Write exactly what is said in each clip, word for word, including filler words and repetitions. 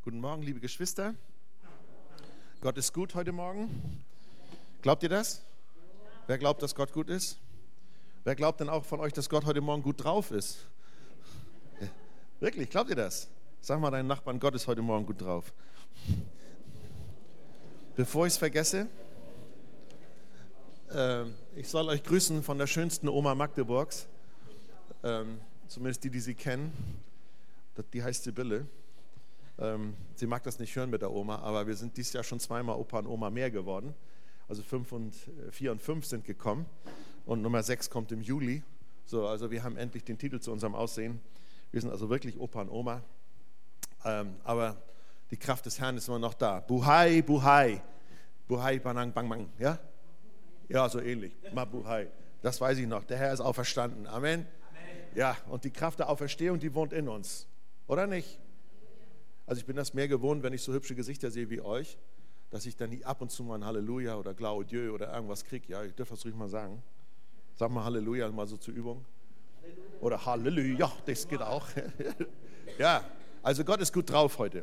Guten Morgen, liebe Geschwister. Gott ist gut heute Morgen. Glaubt ihr das? Wer glaubt, dass Gott gut ist? Wer glaubt denn auch von euch, dass Gott heute Morgen gut drauf ist? Wirklich, glaubt ihr das? Sag mal deinen Nachbarn, Gott ist heute Morgen gut drauf. Bevor ich es vergesse, äh, ich soll euch grüßen von der schönsten Oma Magdeburgs, ähm, zumindest die, die sie kennen. Die heißt Sibylle. Ähm, sie mag das nicht hören mit der Oma, aber wir sind dieses Jahr schon zweimal Opa und Oma mehr geworden. Also fünf und vier und fünf sind gekommen und Nummer sechs kommt im Juli. So, also wir haben endlich den Titel zu unserem Aussehen. Wir sind also wirklich Opa und Oma. Ähm, aber die Kraft des Herrn ist immer noch da. Buhai, Buhai. Buhai, Banang, Bang, Bang. Ja? Ja, so ähnlich. Ma Buhai. Das weiß ich noch. Der Herr ist auferstanden. Amen. Amen. Ja, und die Kraft der Auferstehung, die wohnt in uns. Oder nicht? Also ich bin das mehr gewohnt, wenn ich so hübsche Gesichter sehe wie euch, dass ich dann ab und zu mal ein Halleluja oder Gloire Dieu oder irgendwas kriege. Ja, ich dürfte das ruhig mal sagen. Sag mal Halleluja, mal so zur Übung. Oder Halleluja, das geht auch. Ja, also Gott ist gut drauf heute.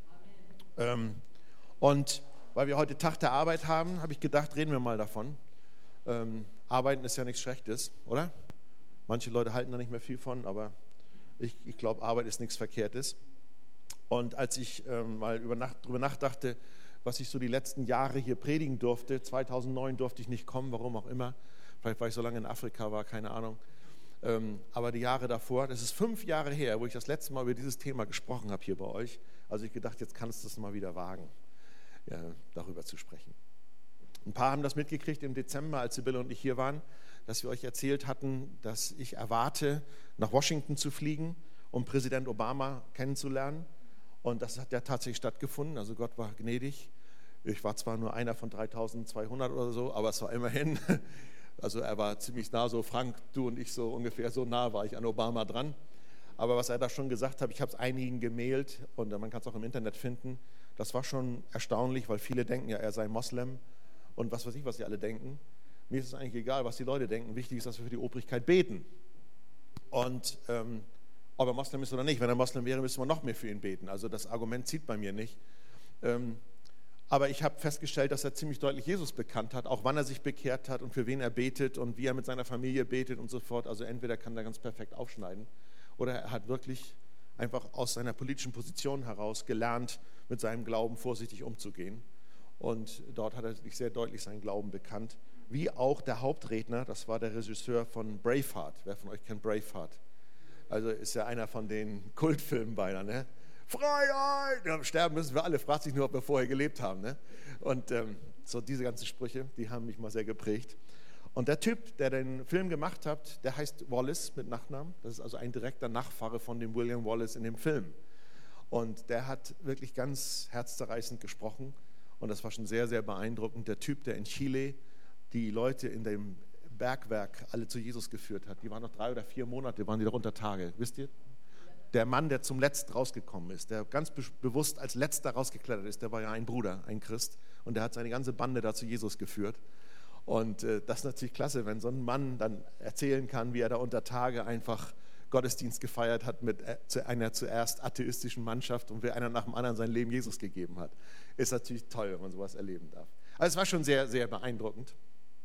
Ähm, und weil wir heute Tag der Arbeit haben, habe ich gedacht, reden wir mal davon. Ähm, Arbeiten ist ja nichts Schlechtes, oder? Manche Leute halten da nicht mehr viel von, aber ich, ich glaube, Arbeit ist nichts Verkehrtes. Und als ich ähm, mal über Nacht, darüber nachdachte, was ich so die letzten Jahre hier predigen durfte, zweitausendneun durfte ich nicht kommen, warum auch immer, vielleicht weil ich so lange in Afrika war, keine Ahnung. Ähm, aber die Jahre davor, das ist fünf Jahre her, wo ich das letzte Mal über dieses Thema gesprochen habe hier bei euch. Also ich gedacht, jetzt kannst du es mal wieder wagen, ja, darüber zu sprechen. Ein paar haben das mitgekriegt im Dezember, als Sibylle und ich hier waren, dass wir euch erzählt hatten, dass ich erwarte, nach Washington zu fliegen, um Präsident Obama kennenzulernen. Und das hat ja tatsächlich stattgefunden, also Gott war gnädig. Ich war zwar nur einer von dreitausendzweihundert oder so, aber es war immerhin, also er war ziemlich nah, so Frank, du und ich so ungefähr, so nah war ich an Obama dran. Aber was er da schon gesagt hat, ich habe es einigen gemailt und man kann es auch im Internet finden, das war schon erstaunlich, weil viele denken ja, er sei Moslem und was weiß ich, was sie alle denken. Mir ist es eigentlich egal, was die Leute denken, wichtig ist, dass wir für die Obrigkeit beten. Und ähm, ob er Moslem ist oder nicht. Wenn er Moslem wäre, müssen wir noch mehr für ihn beten. Also das Argument zieht bei mir nicht. Ähm, aber ich habe festgestellt, dass er ziemlich deutlich Jesus bekannt hat, auch wann er sich bekehrt hat und für wen er betet und wie er mit seiner Familie betet und so fort. Also entweder kann er ganz perfekt aufschneiden oder er hat wirklich einfach aus seiner politischen Position heraus gelernt, mit seinem Glauben vorsichtig umzugehen. Und dort hat er sich sehr deutlich seinen Glauben bekannt. Wie auch der Hauptredner, das war der Regisseur von Braveheart. Wer von euch kennt Braveheart? Also ist ja einer von den Kultfilmen beinahe, ne? Freiheit! Ja, sterben müssen wir alle, fragt sich nur, ob wir vorher gelebt haben, ne? Und ähm, so diese ganzen Sprüche, die haben mich mal sehr geprägt. Und der Typ, der den Film gemacht hat, der heißt Wallace mit Nachnamen. Das ist also ein direkter Nachfahre von dem William Wallace in dem Film. Und der hat wirklich ganz herzzerreißend gesprochen. Und das war schon sehr, sehr beeindruckend. Der Typ, der in Chile die Leute in dem Bergwerk alle zu Jesus geführt hat. Die waren noch drei oder vier Monate, waren die noch unter Tage. Wisst ihr? Der Mann, der zum Letzt rausgekommen ist, der ganz be- bewusst als Letzter rausgeklettert ist, der war ja ein Bruder, ein Christ. Und der hat seine ganze Bande da zu Jesus geführt. Und äh, das ist natürlich klasse, wenn so ein Mann dann erzählen kann, wie er da unter Tage einfach Gottesdienst gefeiert hat mit äh, zu einer zuerst atheistischen Mannschaft und wie einer nach dem anderen sein Leben Jesus gegeben hat. Ist natürlich toll, wenn man sowas erleben darf. Also es war schon sehr, sehr beeindruckend.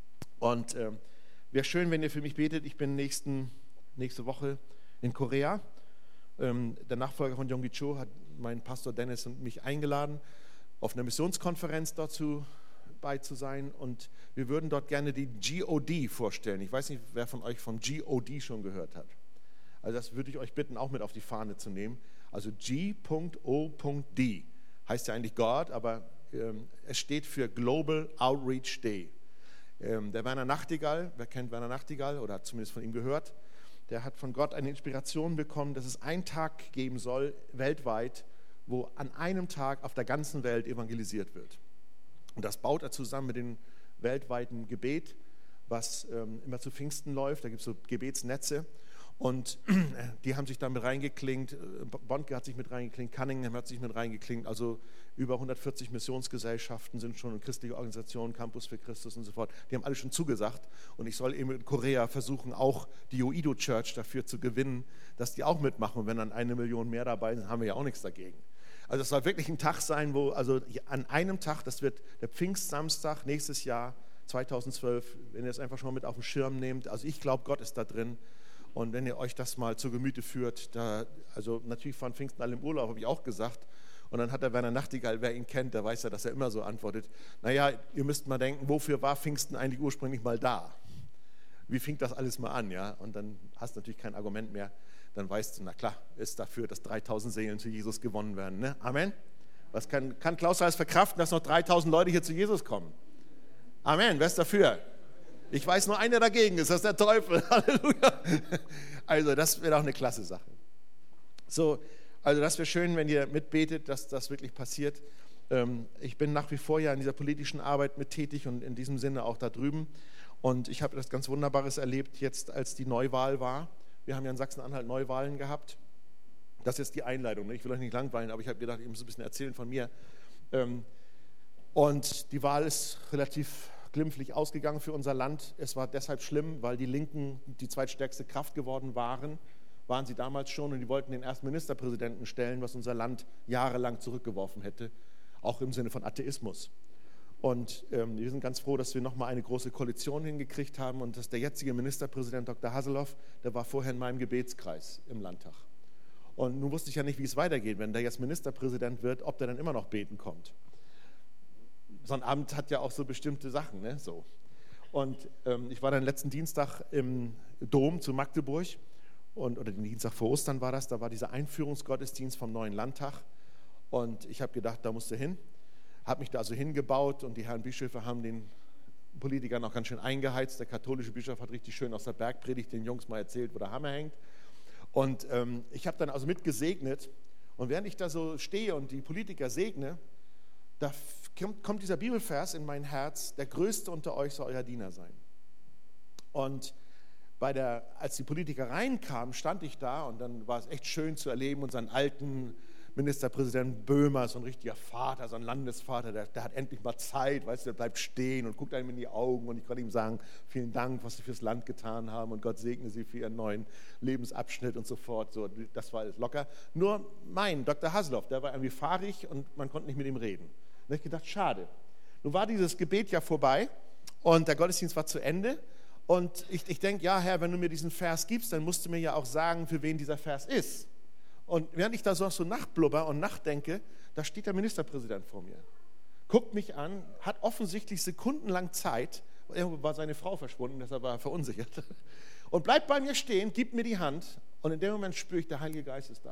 Und ähm, wäre schön, wenn ihr für mich betet. Ich bin nächsten, nächste Woche in Korea. Ähm, der Nachfolger von Yonggi Cho hat meinen Pastor Dennis und mich eingeladen, auf einer Missionskonferenz dazu bei zu sein. Und wir würden dort gerne die G O D vorstellen. Ich weiß nicht, wer von euch vom G O D schon gehört hat. Also das würde ich euch bitten, auch mit auf die Fahne zu nehmen. Also G O D heißt ja eigentlich Gott, aber ähm, es steht für Global Outreach Day. Ähm, der Werner Nachtigall, wer kennt Werner Nachtigall oder hat zumindest von ihm gehört, der hat von Gott eine Inspiration bekommen, dass es einen Tag geben soll, weltweit, wo an einem Tag auf der ganzen Welt evangelisiert wird. Und das baut er zusammen mit dem weltweiten Gebet, was ähm, immer zu Pfingsten läuft. Da gibt es so Gebetsnetze. Und die haben sich da mit reingeklinkt, Bonnke hat sich mit reingeklinkt, Cunningham hat sich mit reingeklinkt, also über hundertvierzig Missionsgesellschaften sind schon, christliche Organisationen, Campus für Christus und so fort, die haben alle schon zugesagt und ich soll eben in Korea versuchen, auch die Yoido Church dafür zu gewinnen, dass die auch mitmachen und wenn dann eine Million mehr dabei sind, haben wir ja auch nichts dagegen. Also es soll wirklich ein Tag sein, wo, also an einem Tag, das wird der Pfingstsamstag nächstes Jahr, zweitausendzwölf, wenn ihr es einfach schon mal mit auf den Schirm nehmt. Also ich glaube, Gott ist da drin. Und wenn ihr euch das mal zu Gemüte führt, da, also natürlich fahren Pfingsten alle im Urlaub, habe ich auch gesagt. Und dann hat der Werner Nachtigall, wer ihn kennt, der weiß ja, dass er immer so antwortet. Naja, ihr müsst mal denken, wofür war Pfingsten eigentlich ursprünglich mal da? Wie fing das alles mal an? Ja? Und dann hast du natürlich kein Argument mehr. Dann weißt du, na klar, ist dafür, dass dreitausend Seelen zu Jesus gewonnen werden. Ne? Amen. Was kann, kann Klaus alles verkraften, dass noch dreitausend Leute hier zu Jesus kommen? Amen. Wer ist dafür? Ich weiß nur, einer dagegen ist, das ist der Teufel. Halleluja. Also das wäre auch eine klasse Sache. So, also das wäre schön, wenn ihr mitbetet, dass das wirklich passiert. Ich bin nach wie vor ja in dieser politischen Arbeit mit tätig und in diesem Sinne auch da drüben. Und ich habe etwas ganz Wunderbares erlebt, jetzt als die Neuwahl war. Wir haben ja in Sachsen-Anhalt Neuwahlen gehabt. Das ist jetzt die Einleitung. Ich will euch nicht langweilen, aber ich habe gedacht, ich muss ein bisschen erzählen von mir. Und die Wahl ist relativ glimpflich ausgegangen für unser Land. Es war deshalb schlimm, weil die Linken die zweitstärkste Kraft geworden waren. Waren sie damals schon, und die wollten den ersten Ministerpräsidenten stellen, was unser Land jahrelang zurückgeworfen hätte, auch im Sinne von Atheismus. Und ähm, wir sind ganz froh, dass wir nochmal eine große Koalition hingekriegt haben und dass der jetzige Ministerpräsident Doktor Haseloff, der war vorher in meinem Gebetskreis im Landtag. Und nun wusste ich ja nicht, wie es weitergeht, wenn der jetzt Ministerpräsident wird, ob der dann immer noch beten kommt. So ein Amt hat ja auch so bestimmte Sachen, ne? So. Und ähm, ich war dann letzten Dienstag im Dom zu Magdeburg. Und, oder den Dienstag vor Ostern war das, da war dieser Einführungsgottesdienst vom neuen Landtag und ich habe gedacht, da musst du hin, habe mich da also hingebaut und die Herren Bischöfe haben den Politikern auch ganz schön eingeheizt. Der katholische Bischof hat richtig schön aus der Bergpredigt den Jungs mal erzählt, wo der Hammer hängt, und ähm, ich habe dann also mitgesegnet, und während ich da so stehe und die Politiker segne, da kommt dieser Bibelvers in mein Herz: Der Größte unter euch soll euer Diener sein. Und Bei der, als die Politiker reinkamen, stand ich da, und dann war es echt schön zu erleben, unseren alten Ministerpräsidenten Böhmer, so ein richtiger Vater, so ein Landesvater, der, der hat endlich mal Zeit, weißt du, der bleibt stehen und guckt einem in die Augen, und ich konnte ihm sagen, vielen Dank, was Sie fürs Land getan haben, und Gott segne Sie für Ihren neuen Lebensabschnitt und so fort. So, das war alles locker. Nur mein Doktor Haseloff, der war irgendwie fahrig und man konnte nicht mit ihm reden. Und da habe ich gedacht, schade. Nun war dieses Gebet ja vorbei und der Gottesdienst war zu Ende. Und ich, ich denke, ja Herr, wenn du mir diesen Vers gibst, dann musst du mir ja auch sagen, für wen dieser Vers ist. Und während ich da so, so nachblubber und nachdenke, da steht der Ministerpräsident vor mir. Guckt mich an, hat offensichtlich sekundenlang Zeit, irgendwo war seine Frau verschwunden, deshalb war er verunsichert. Und bleibt bei mir stehen, gibt mir die Hand, und in dem Moment spüre ich, der Heilige Geist ist da.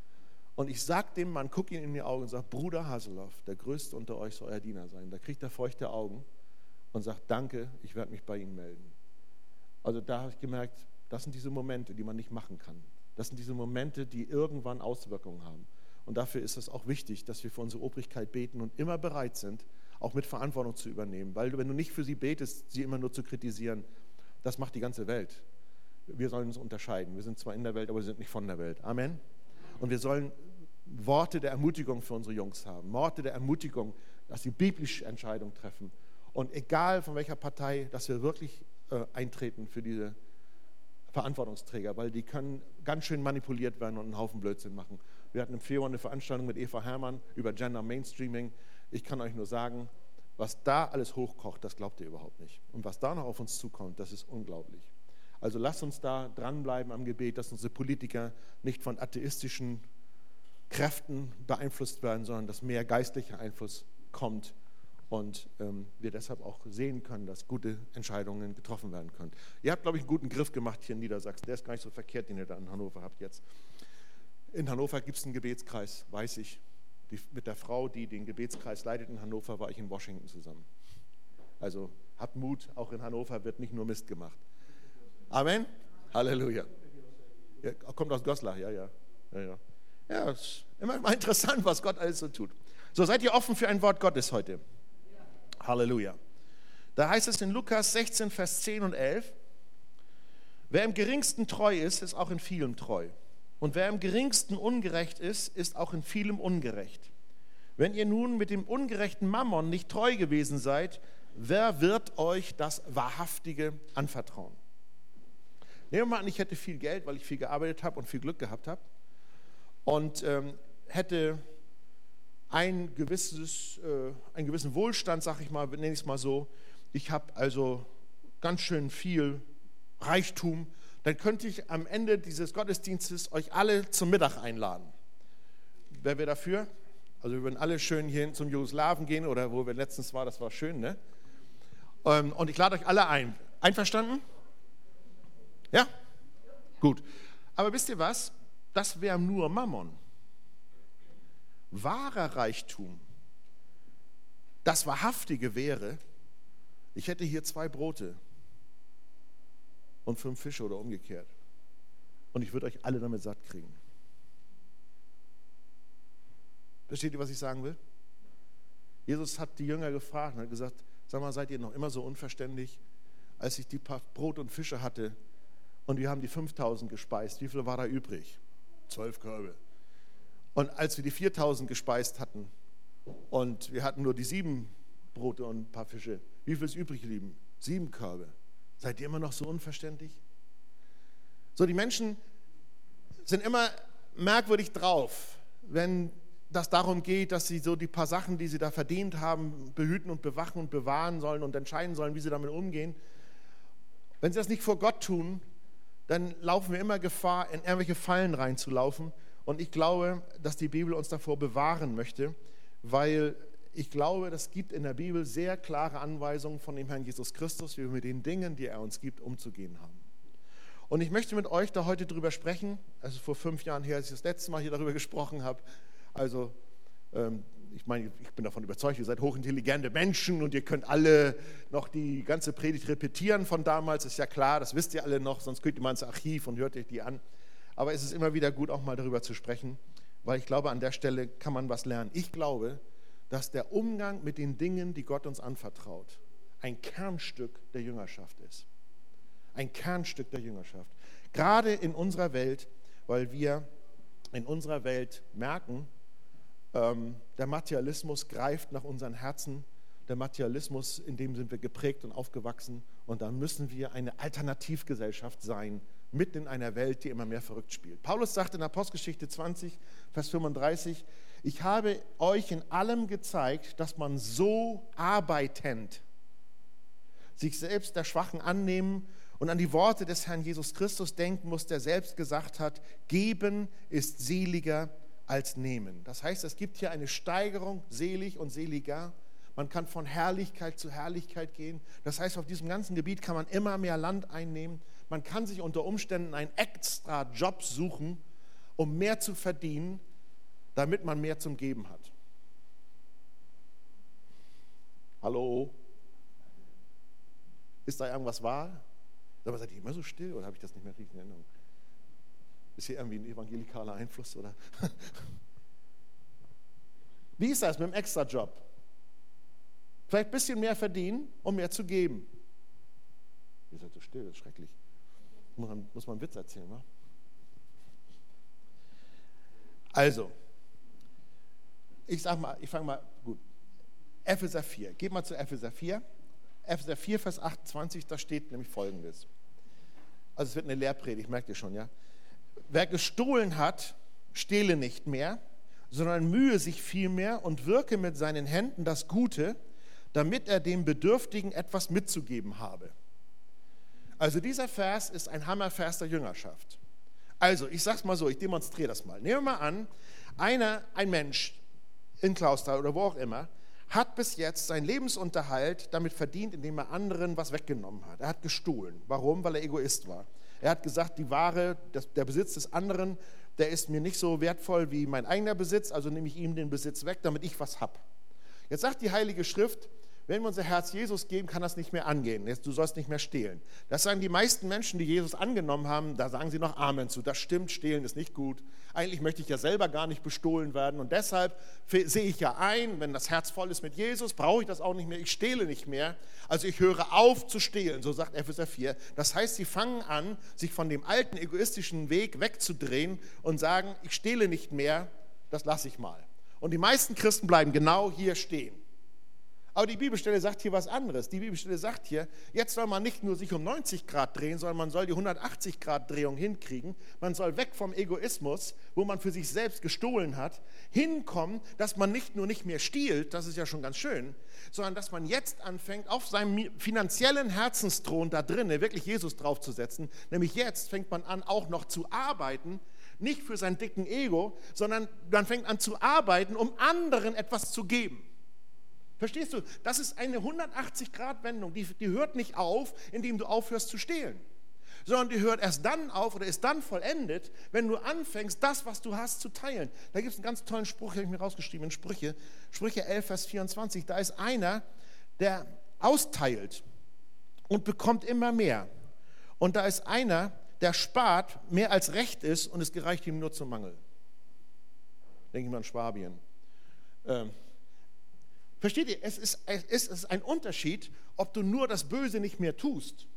Und ich sage dem Mann, gucke ihn in die Augen und sage, Bruder Haseloff, der Größte unter euch soll euer Diener sein. Da kriegt er feuchte Augen und sagt, danke, ich werde mich bei Ihnen melden. Also da habe ich gemerkt, das sind diese Momente, die man nicht machen kann. Das sind diese Momente, die irgendwann Auswirkungen haben. Und dafür ist es auch wichtig, dass wir für unsere Obrigkeit beten und immer bereit sind, auch mit Verantwortung zu übernehmen. Weil wenn du nicht für sie betest, sie immer nur zu kritisieren, das macht die ganze Welt. Wir sollen uns unterscheiden. Wir sind zwar in der Welt, aber wir sind nicht von der Welt. Amen. Und wir sollen Worte der Ermutigung für unsere Jungs haben. Worte der Ermutigung, dass sie biblische Entscheidungen treffen. Und egal von welcher Partei, dass wir wirklich eintreten für diese Verantwortungsträger, weil die können ganz schön manipuliert werden und einen Haufen Blödsinn machen. Wir hatten im Februar eine Veranstaltung mit Eva Herrmann über Gender Mainstreaming. Ich kann euch nur sagen, was da alles hochkocht, das glaubt ihr überhaupt nicht. Und was da noch auf uns zukommt, das ist unglaublich. Also lasst uns da dranbleiben am Gebet, dass unsere Politiker nicht von atheistischen Kräften beeinflusst werden, sondern dass mehr geistlicher Einfluss kommt. Und ähm, wir deshalb auch sehen können, dass gute Entscheidungen getroffen werden können. Ihr habt, glaube ich, einen guten Griff gemacht hier in Niedersachsen. Der ist gar nicht so verkehrt, den ihr da in Hannover habt jetzt. In Hannover gibt es einen Gebetskreis, weiß ich. Die, mit der Frau, die den Gebetskreis leitet in Hannover, war ich in Washington zusammen. Also habt Mut, auch in Hannover wird nicht nur Mist gemacht. Amen? Halleluja. Ja, kommt aus Goslar, ja, ja. Ja, ja. Ja, es ist immer mal interessant, was Gott alles so tut. So, seid ihr offen für ein Wort Gottes heute? Halleluja. Da heißt es in Lukas sechzehn, Vers zehn und elf, wer im geringsten treu ist, ist auch in vielem treu. Und wer im geringsten ungerecht ist, ist auch in vielem ungerecht. Wenn ihr nun mit dem ungerechten Mammon nicht treu gewesen seid, wer wird euch das Wahrhaftige anvertrauen? Nehmen wir mal an, ich hätte viel Geld, weil ich viel gearbeitet habe und viel Glück gehabt habe, und ähm, hätte ein gewisses, äh, einen gewissen Wohlstand, sag ich mal, nenne ich es mal so. Ich habe also ganz schön viel Reichtum. Dann könnte ich am Ende dieses Gottesdienstes euch alle zum Mittag einladen. Wer wäre dafür? Also wir würden alle schön hier zum Jugoslawen gehen oder wo wir letztens waren, das war schön, ne? Und ich lade euch alle ein. Einverstanden? Ja? Gut. Aber wisst ihr was? Das wäre nur Mammon. Wahrer Reichtum, das Wahrhaftige wäre, ich hätte hier zwei Brote und fünf Fische oder umgekehrt. Und ich würde euch alle damit satt kriegen. Versteht ihr, was ich sagen will? Jesus hat die Jünger gefragt und hat gesagt, sag mal, seid ihr noch immer so unverständlich? Als ich die paar Brot und Fische hatte und wir haben die fünftausend gespeist, wie viel war da übrig? Zwölf Körbe. Und als wir die viertausend gespeist hatten und wir hatten nur die sieben Brote und ein paar Fische, wie viel ist übrig geblieben? Sieben Körbe. Seid ihr immer noch so unverständlich? So, die Menschen sind immer merkwürdig drauf, wenn das darum geht, dass sie so die paar Sachen, die sie da verdient haben, behüten und bewachen und bewahren sollen und entscheiden sollen, wie sie damit umgehen. Wenn sie das nicht vor Gott tun, dann laufen wir immer Gefahr, in irgendwelche Fallen reinzulaufen. Und ich glaube, dass die Bibel uns davor bewahren möchte, weil ich glaube, das gibt in der Bibel sehr klare Anweisungen von dem Herrn Jesus Christus, wie wir mit den Dingen, die er uns gibt, umzugehen haben. Und ich möchte mit euch da heute drüber sprechen. Also vor fünf Jahren her, als ich das letzte Mal hier darüber gesprochen habe. Also ähm, ich meine, ich bin davon überzeugt, ihr seid hochintelligente Menschen und ihr könnt alle noch die ganze Predigt repetieren von damals. Ist ja klar, das wisst ihr alle noch, sonst könnt ihr mal ins Archiv und hört euch die an. Aber es ist immer wieder gut, auch mal darüber zu sprechen, weil ich glaube, an der Stelle kann man was lernen. Ich glaube, dass der Umgang mit den Dingen, die Gott uns anvertraut, ein Kernstück der Jüngerschaft ist. Ein Kernstück der Jüngerschaft. Gerade in unserer Welt, weil wir in unserer Welt merken, ähm, der Materialismus greift nach unseren Herzen. Der Materialismus, in dem sind wir geprägt und aufgewachsen. Und da müssen wir eine Alternativgesellschaft sein, mitten in einer Welt, die immer mehr verrückt spielt. Paulus sagt in Apostelgeschichte zwanzig, Vers fünfunddreißig, ich habe euch in allem gezeigt, dass man so arbeitend sich selbst der Schwachen annehmen und an die Worte des Herrn Jesus Christus denken muss, der selbst gesagt hat, geben ist seliger als nehmen. Das heißt, es gibt hier eine Steigerung, selig und seliger. Man kann von Herrlichkeit zu Herrlichkeit gehen. Das heißt, auf diesem ganzen Gebiet kann man immer mehr Land einnehmen. Man kann sich unter Umständen einen extra Job suchen, um mehr zu verdienen, damit man mehr zum Geben hat. Hallo? Ist da irgendwas wahr? Aber seid ihr immer so still oder habe ich das nicht mehr richtig in Erinnerung? Ist hier irgendwie ein evangelikaler Einfluss? Oder? Wie ist das mit dem Extrajob? Vielleicht ein bisschen mehr verdienen, um mehr zu geben. Ihr seid so still, das ist schrecklich. Muss man, muss man einen Witz erzählen, wa? Also, ich sag mal, ich fange mal, gut. Epheser vier, geht mal zu Epheser vier. Epheser vier, Vers achtundzwanzig, da steht nämlich Folgendes. Also es wird eine Lehrpredigt, merkt ihr schon, ja? Wer gestohlen hat, stehle nicht mehr, sondern mühe sich vielmehr und wirke mit seinen Händen das Gute, damit er dem Bedürftigen etwas mitzugeben habe. Also dieser Vers ist ein Hammervers der Jüngerschaft. Also, ich sage es mal so, ich demonstriere das mal. Nehmen wir mal an, einer, ein Mensch in Clausthal oder wo auch immer, hat bis jetzt seinen Lebensunterhalt damit verdient, indem er anderen was weggenommen hat. Er hat gestohlen. Warum? Weil er Egoist war. Er hat gesagt, die Ware, das, der Besitz des anderen, der ist mir nicht so wertvoll wie mein eigener Besitz, also nehme ich ihm den Besitz weg, damit ich was habe. Jetzt sagt die Heilige Schrift, wenn wir unser Herz Jesus geben, kann das nicht mehr angehen. Du sollst nicht mehr stehlen. Das sagen die meisten Menschen, die Jesus angenommen haben, da sagen sie noch Amen zu. Das stimmt, stehlen ist nicht gut. Eigentlich möchte ich ja selber gar nicht bestohlen werden. Und deshalb sehe ich ja ein, wenn das Herz voll ist mit Jesus, brauche ich das auch nicht mehr. Ich stehle nicht mehr. Also ich höre auf zu stehlen, so sagt Epheser vier. Das heißt, sie fangen an, sich von dem alten egoistischen Weg wegzudrehen und sagen, ich stehle nicht mehr, das lasse ich mal. Und die meisten Christen bleiben genau hier stehen. Aber die Bibelstelle sagt hier was anderes. Die Bibelstelle sagt hier, jetzt soll man nicht nur sich um neunzig Grad drehen, sondern man soll die hundertachtzig Grad Drehung hinkriegen. Man soll weg vom Egoismus, wo man für sich selbst gestohlen hat, hinkommen, dass man nicht nur nicht mehr stiehlt, das ist ja schon ganz schön, sondern dass man jetzt anfängt, auf seinem finanziellen Herzensthron da drinnen wirklich Jesus draufzusetzen. Nämlich jetzt fängt man an, auch noch zu arbeiten, nicht für sein dicken Ego, sondern man fängt an zu arbeiten, um anderen etwas zu geben. Verstehst du? Das ist eine hundertachtzig Grad Wendung, die, die hört nicht auf, indem du aufhörst zu stehlen, sondern die hört erst dann auf oder ist dann vollendet, wenn du anfängst, das, was du hast, zu teilen. Da gibt es einen ganz tollen Spruch, den habe ich mir rausgeschrieben in Sprüche, Sprüche elf, Vers vierundzwanzig, da ist einer, der austeilt und bekommt immer mehr. Und da ist einer, der spart mehr als recht ist und es gereicht ihm nur zum Mangel. Denke ich mal an Schwabien. Ähm, Versteht ihr, es ist, es ist ein Unterschied, ob du nur das Böse nicht mehr tust.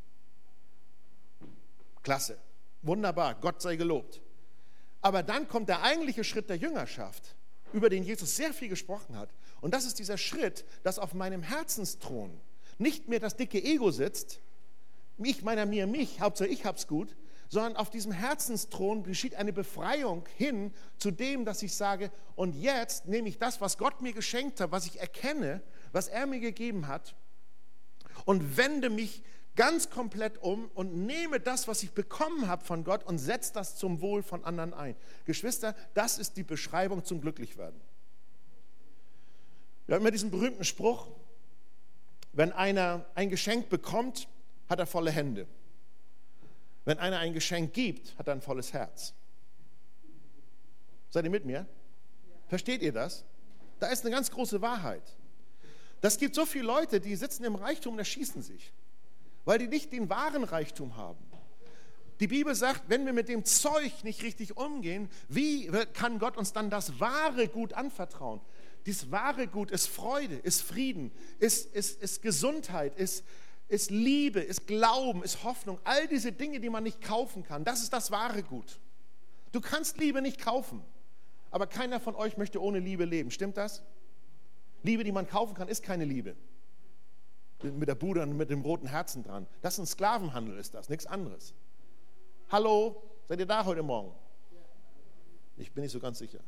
Klasse, wunderbar, Gott sei gelobt. Aber dann kommt der eigentliche Schritt der Jüngerschaft, über den Jesus sehr viel gesprochen hat. Und das ist dieser Schritt, dass auf meinem Herzensthron nicht mehr das dicke Ego sitzt, mich, meiner, mir, mich, Hauptsache ich hab's gut, sondern auf diesem Herzensthron geschieht eine Befreiung hin zu dem, dass ich sage, und jetzt nehme ich das, was Gott mir geschenkt hat, was ich erkenne, was er mir gegeben hat, und wende mich ganz komplett um und nehme das, was ich bekommen habe von Gott und setze das zum Wohl von anderen ein. Geschwister, das ist die Beschreibung zum Glücklichwerden. Wir haben immer diesen berühmten Spruch, wenn einer ein Geschenk bekommt, hat er volle Hände. Wenn einer ein Geschenk gibt, hat er ein volles Herz. Seid ihr mit mir? Versteht ihr das? Da ist eine ganz große Wahrheit. Das gibt so viele Leute, die sitzen im Reichtum und erschießen sich, weil die nicht den wahren Reichtum haben. Die Bibel sagt, wenn wir mit dem Zeug nicht richtig umgehen, wie kann Gott uns dann das wahre Gut anvertrauen? Dieses wahre Gut ist Freude, ist Frieden, ist, ist, ist Gesundheit, ist ist Liebe, ist Glauben, ist Hoffnung, all diese Dinge, die man nicht kaufen kann, das ist das wahre Gut. Du kannst Liebe nicht kaufen, aber keiner von euch möchte ohne Liebe leben, stimmt das? Liebe, die man kaufen kann, ist keine Liebe. Mit der Bude und mit dem roten Herzen dran. Das ist ein Sklavenhandel, ist das, nichts anderes. Hallo, seid ihr da heute Morgen? Ich bin nicht so ganz sicher.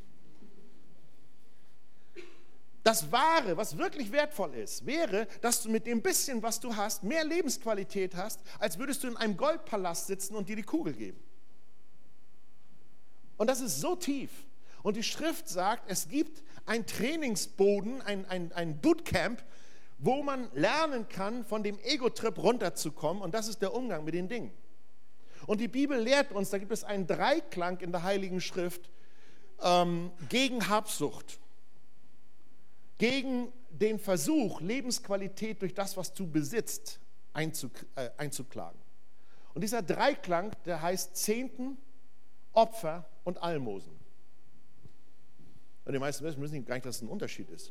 Das Wahre, was wirklich wertvoll ist, wäre, dass du mit dem bisschen, was du hast, mehr Lebensqualität hast, als würdest du in einem Goldpalast sitzen und dir die Kugel geben. Und das ist so tief. Und die Schrift sagt, es gibt einen Trainingsboden, ein, ein, ein Bootcamp, wo man lernen kann, von dem Ego-Trip runterzukommen. Und das ist der Umgang mit den Dingen. Und die Bibel lehrt uns, da gibt es einen Dreiklang in der Heiligen Schrift ähm, gegen Habsucht. Gegen den Versuch, Lebensqualität durch das, was du besitzt, einzuk- äh, einzuklagen. Und dieser Dreiklang, der heißt Zehnten, Opfer und Almosen. Und die meisten Menschen wissen gar nicht, dass es ein Unterschied ist.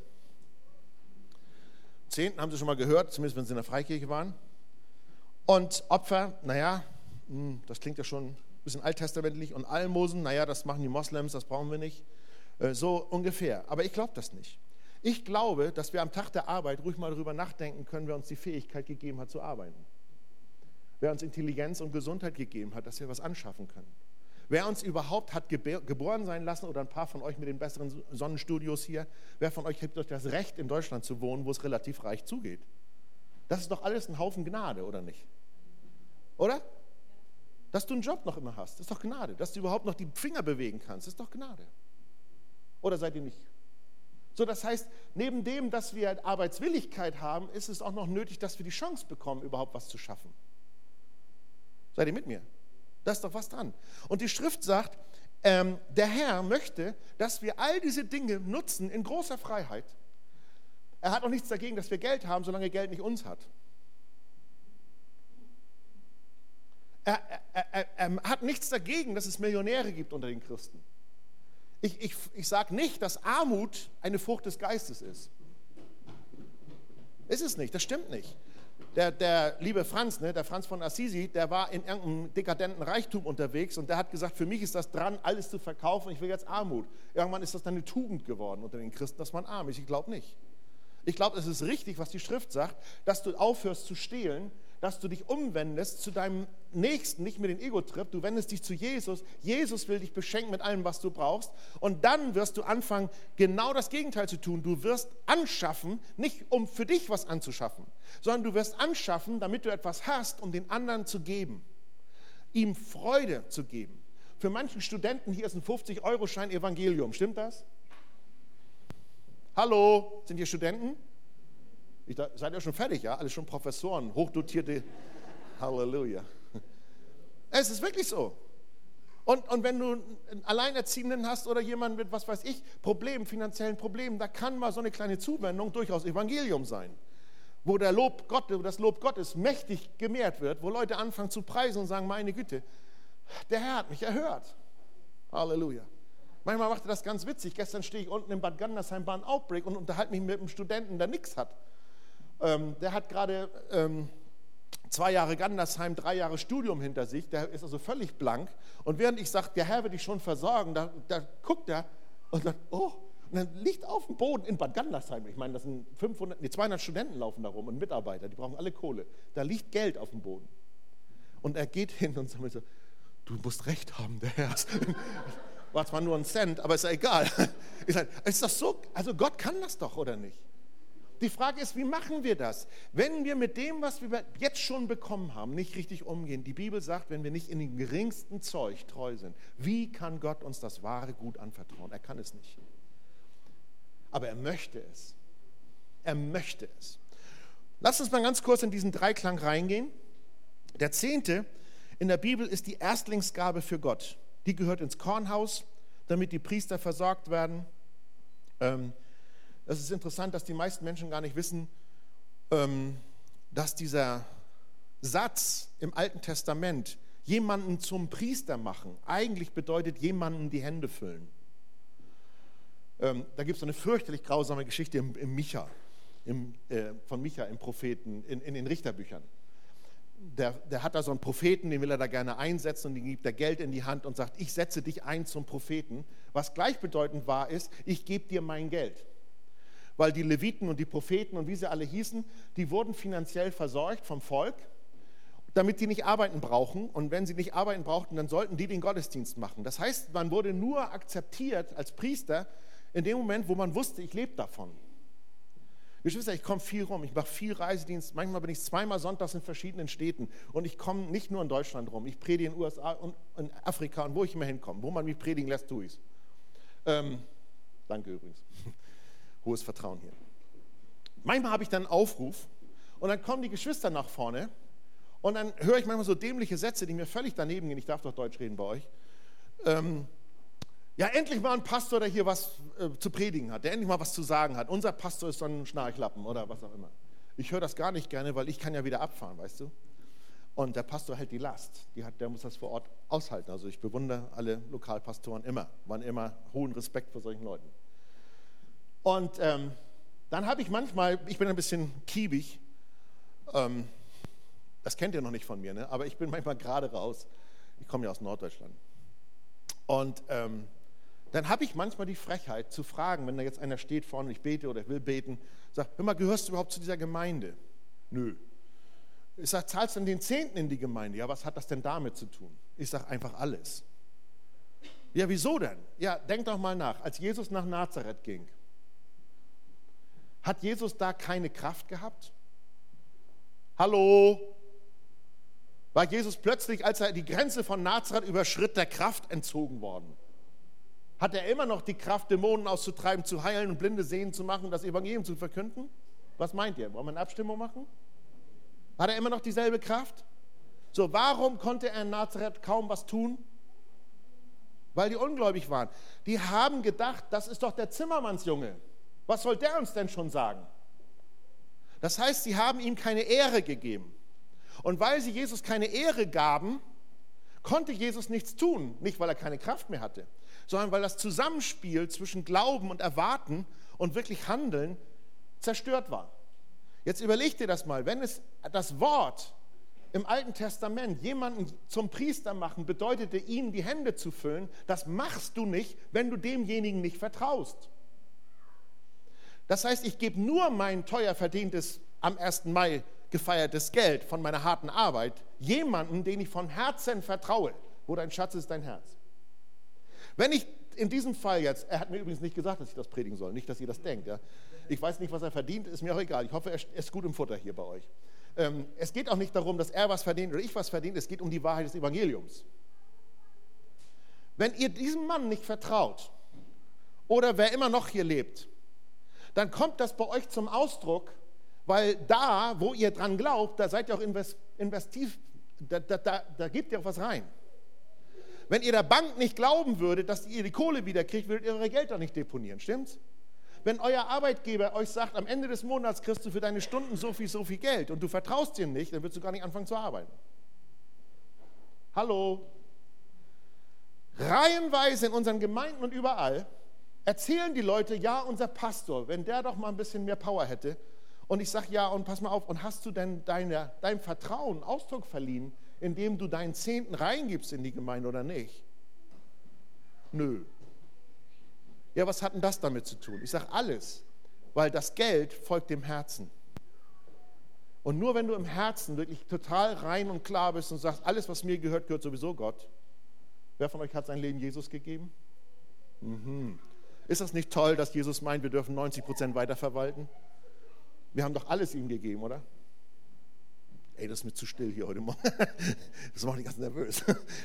Zehnten haben sie schon mal gehört, zumindest wenn sie in der Freikirche waren. Und Opfer, naja, das klingt ja schon ein bisschen alttestamentlich. Und Almosen, naja, das machen die Moslems, das brauchen wir nicht. So ungefähr. Aber ich glaube das nicht. Ich glaube, dass wir am Tag der Arbeit ruhig mal darüber nachdenken können, wer uns die Fähigkeit gegeben hat zu arbeiten. Wer uns Intelligenz und Gesundheit gegeben hat, dass wir was anschaffen können. Wer uns überhaupt hat geboren sein lassen, oder ein paar von euch mit den besseren Sonnenstudios hier, wer von euch gibt euch das Recht, in Deutschland zu wohnen, wo es relativ reich zugeht? Das ist doch alles ein Haufen Gnade, oder nicht? Oder? Dass du einen Job noch immer hast, ist doch Gnade. Dass du überhaupt noch die Finger bewegen kannst, ist doch Gnade. Oder seid ihr nicht? So, das heißt, neben dem, dass wir Arbeitswilligkeit haben, ist es auch noch nötig, dass wir die Chance bekommen, überhaupt was zu schaffen. Seid ihr mit mir? Da ist doch was dran. Und die Schrift sagt, ähm, der Herr möchte, dass wir all diese Dinge nutzen in großer Freiheit. Er hat auch nichts dagegen, dass wir Geld haben, solange Geld nicht uns hat. Er, er, er, er hat nichts dagegen, dass es Millionäre gibt unter den Christen. Ich, ich, ich sage nicht, dass Armut eine Frucht des Geistes ist. Ist es nicht, das stimmt nicht. Der, der liebe Franz, ne, der Franz von Assisi, der war in irgendeinem dekadenten Reichtum unterwegs und der hat gesagt, für mich ist das dran, alles zu verkaufen, ich will jetzt Armut. Irgendwann ist das dann eine Tugend geworden unter den Christen, dass man arm ist. Ich glaube nicht. Ich glaube, es ist richtig, was die Schrift sagt, dass du aufhörst zu stehlen, dass du dich umwendest zu deinem Nächsten, nicht mit dem Ego-Trip, du wendest dich zu Jesus. Jesus will dich beschenken mit allem, was du brauchst. Und dann wirst du anfangen, genau das Gegenteil zu tun. Du wirst anschaffen, nicht um für dich was anzuschaffen, sondern du wirst anschaffen, damit du etwas hast, um den anderen zu geben, ihm Freude zu geben. Für manchen Studenten hier ist ein fünfzig-Euro-Schein Evangelium, stimmt das? Hallo, sind ihr Studenten? Ich, da, seid ihr schon fertig, ja? Alle schon Professoren, hochdotierte, Halleluja. Es ist wirklich so. Und, und wenn du einen Alleinerziehenden hast oder jemanden mit, was weiß ich, Problemen, finanziellen Problemen, da kann mal so eine kleine Zuwendung durchaus Evangelium sein. Wo der Lob Gottes, das Lob Gottes mächtig gemehrt wird, wo Leute anfangen zu preisen und sagen, meine Güte, der Herr hat mich erhört. Halleluja. Manchmal macht er das ganz witzig. Gestern stehe ich unten in Bad Gandersheim, war ein Outbreak und unterhalte mich mit einem Studenten, der nichts hat. Ähm, der hat gerade ähm, zwei Jahre Gandersheim, drei Jahre Studium hinter sich, der ist also völlig blank. Und während ich sage, der Herr wird dich schon versorgen, da, da guckt er und sagt, oh, und dann liegt auf dem Boden in Bad Gandersheim, ich meine, das sind fünfhundert, nee, zweihundert Studenten laufen da rum und Mitarbeiter, die brauchen alle Kohle. Da liegt Geld auf dem Boden. Und er geht hin und sagt mir so, du musst recht haben, der Herr. War zwar nur ein Cent, aber ist ja egal. Ich sage, ist das so? Also Gott kann das doch, oder nicht? Die Frage ist, wie machen wir das? Wenn wir mit dem, was wir jetzt schon bekommen haben, nicht richtig umgehen. Die Bibel sagt, wenn wir nicht in dem geringsten Zeug treu sind, wie kann Gott uns das wahre Gut anvertrauen? Er kann es nicht. Aber er möchte es. Er möchte es. Lass uns mal ganz kurz in diesen Dreiklang reingehen. Der Zehnte in der Bibel ist die Erstlingsgabe für Gott. Die gehört ins Kornhaus, damit die Priester versorgt werden. Ähm, Es ist interessant, dass die meisten Menschen gar nicht wissen, dass dieser Satz im Alten Testament, jemanden zum Priester machen, eigentlich bedeutet, jemanden die Hände füllen. Da gibt es eine fürchterlich grausame Geschichte im, im Micha, im, äh, von Micha im Propheten, in, in den Richterbüchern. Der, der hat da so einen Propheten, den will er da gerne einsetzen und dem gibt er Geld in die Hand und sagt, ich setze dich ein zum Propheten. Was gleichbedeutend war, ist, ich gebe dir mein Geld. Weil die Leviten und die Propheten und wie sie alle hießen, die wurden finanziell versorgt vom Volk, damit die nicht arbeiten brauchen. Und wenn sie nicht arbeiten brauchten, dann sollten die den Gottesdienst machen. Das heißt, man wurde nur akzeptiert als Priester in dem Moment, wo man wusste, ich lebe davon. Geschwister, ich komme viel rum, ich mache viel Reisedienst. Manchmal bin ich zweimal sonntags in verschiedenen Städten. Und ich komme nicht nur in Deutschland rum, ich predige in den U S A und in Afrika und wo ich immer hinkomme. Wo man mich predigen lässt, tue ich es. Ähm, danke übrigens. Hohes Vertrauen hier. Manchmal habe ich dann einen Aufruf und dann kommen die Geschwister nach vorne und dann höre ich manchmal so dämliche Sätze, die mir völlig daneben gehen. Ich darf doch Deutsch reden bei euch. Ähm, ja, endlich mal ein Pastor, der hier was äh, zu predigen hat, der endlich mal was zu sagen hat. Unser Pastor ist so ein Schnarchlappen oder was auch immer. Ich höre das gar nicht gerne, weil ich kann ja wieder abfahren, weißt du. Und der Pastor hält die Last. Die hat, der muss das vor Ort aushalten. Also ich bewundere alle Lokalpastoren immer. Man immer hohen Respekt vor solchen Leuten. Und ähm, dann habe ich manchmal, ich bin ein bisschen kiebig, ähm, das kennt ihr noch nicht von mir, ne? Aber ich bin manchmal gerade raus. Ich komme ja aus Norddeutschland. Und ähm, dann habe ich manchmal die Frechheit zu fragen, wenn da jetzt einer steht vorne, ich bete oder ich will beten, sag, hör mal, gehörst du überhaupt zu dieser Gemeinde? Nö. Ich sage, zahlst du denn den Zehnten in die Gemeinde? Ja, was hat das denn damit zu tun? Ich sage einfach alles. Ja, wieso denn? Ja, denk doch mal nach, als Jesus nach Nazareth ging, hat Jesus da keine Kraft gehabt? Hallo? War Jesus plötzlich, als er die Grenze von Nazareth überschritt, der Kraft entzogen worden? Hat er immer noch die Kraft, Dämonen auszutreiben, zu heilen und Blinde sehen zu machen und das Evangelium zu verkünden? Was meint ihr? Wollen wir eine Abstimmung machen? Hat er immer noch dieselbe Kraft? So, warum konnte er in Nazareth kaum was tun? Weil die ungläubig waren. Die haben gedacht, das ist doch der Zimmermannsjunge. Was soll der uns denn schon sagen? Das heißt, sie haben ihm keine Ehre gegeben. Und weil sie Jesus keine Ehre gaben, konnte Jesus nichts tun. Nicht, weil er keine Kraft mehr hatte, sondern weil das Zusammenspiel zwischen Glauben und Erwarten und wirklich Handeln zerstört war. Jetzt überleg dir das mal, wenn es das Wort im Alten Testament jemanden zum Priester machen bedeutete, ihm die Hände zu füllen, das machst du nicht, wenn du demjenigen nicht vertraust. Das heißt, ich gebe nur mein teuer verdientes, am ersten Mai gefeiertes Geld von meiner harten Arbeit jemandem, den ich von Herzen vertraue. Wo dein Schatz ist, dein Herz. Wenn ich in diesem Fall jetzt, er hat mir übrigens nicht gesagt, dass ich das predigen soll, nicht, dass ihr das denkt. Ja. Ich weiß nicht, was er verdient, ist mir auch egal. Ich hoffe, er ist gut im Futter hier bei euch. Ähm, es geht auch nicht darum, dass er was verdient oder ich was verdient, es geht um die Wahrheit des Evangeliums. Wenn ihr diesem Mann nicht vertraut oder wer immer noch hier lebt, dann kommt das bei euch zum Ausdruck, weil da, wo ihr dran glaubt, da seid ihr auch invest, investiv, da, da, da, da gebt ihr auch was rein. Wenn ihr der Bank nicht glauben würdet, dass ihr die Kohle wieder kriegt, würdet ihr eure Geld da nicht deponieren, stimmt's? Wenn euer Arbeitgeber euch sagt, am Ende des Monats kriegst du für deine Stunden so viel, so viel Geld und du vertraust dir nicht, dann würdest du gar nicht anfangen zu arbeiten. Hallo? Reihenweise in unseren Gemeinden und überall erzählen die Leute, ja, unser Pastor, wenn der doch mal ein bisschen mehr Power hätte. Und ich sage, ja, und pass mal auf, und hast du denn deine, deinem Vertrauen Ausdruck verliehen, indem du deinen Zehnten reingibst in die Gemeinde oder nicht? Nö. Ja, was hat denn das damit zu tun? Ich sage alles, weil das Geld folgt dem Herzen. Und nur wenn du im Herzen wirklich total rein und klar bist und sagst, alles, was mir gehört, gehört sowieso Gott. Wer von euch hat sein Leben Jesus gegeben? Mhm. Ist das nicht toll, dass Jesus meint, wir dürfen neunzig Prozent weiterverwalten? Wir haben doch alles ihm gegeben, oder? Ey, das ist mir zu still hier heute Morgen. Das macht mich ganz nervös.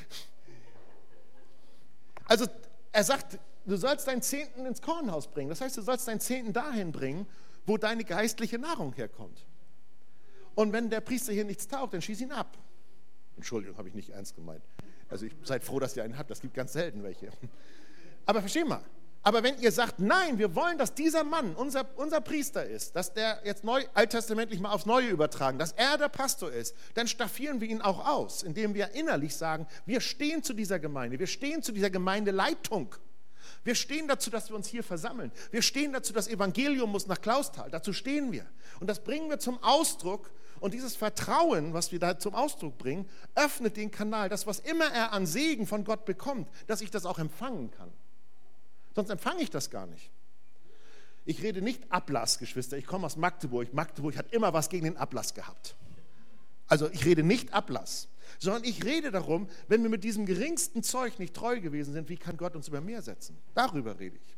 Also, er sagt, du sollst deinen Zehnten ins Kornhaus bringen. Das heißt, du sollst deinen Zehnten dahin bringen, wo deine geistliche Nahrung herkommt. Und wenn der Priester hier nichts taugt, dann schieß ihn ab. Entschuldigung, habe ich nicht ernst gemeint. Also, ich seid froh, dass ihr einen habt. Das gibt ganz selten welche. Aber versteh mal. Aber wenn ihr sagt, nein, wir wollen, dass dieser Mann unser, unser Priester ist, dass der jetzt neu, alttestamentlich mal aufs Neue übertragen, dass er der Pastor ist, dann staffieren wir ihn auch aus, indem wir innerlich sagen, wir stehen zu dieser Gemeinde, wir stehen zu dieser Gemeindeleitung. Wir stehen dazu, dass wir uns hier versammeln. Wir stehen dazu, das Evangelium muss nach Klausthal. Dazu stehen wir. Und das bringen wir zum Ausdruck. Und dieses Vertrauen, was wir da zum Ausdruck bringen, öffnet den Kanal, dass was immer er an Segen von Gott bekommt, dass ich das auch empfangen kann. Sonst empfange ich das gar nicht. Ich rede nicht Ablass, Geschwister. Ich komme aus Magdeburg. Magdeburg hat immer was gegen den Ablass gehabt. Also ich rede nicht Ablass, sondern ich rede darum, wenn wir mit diesem geringsten Zeug nicht treu gewesen sind, wie kann Gott uns über mehr setzen? Darüber rede ich.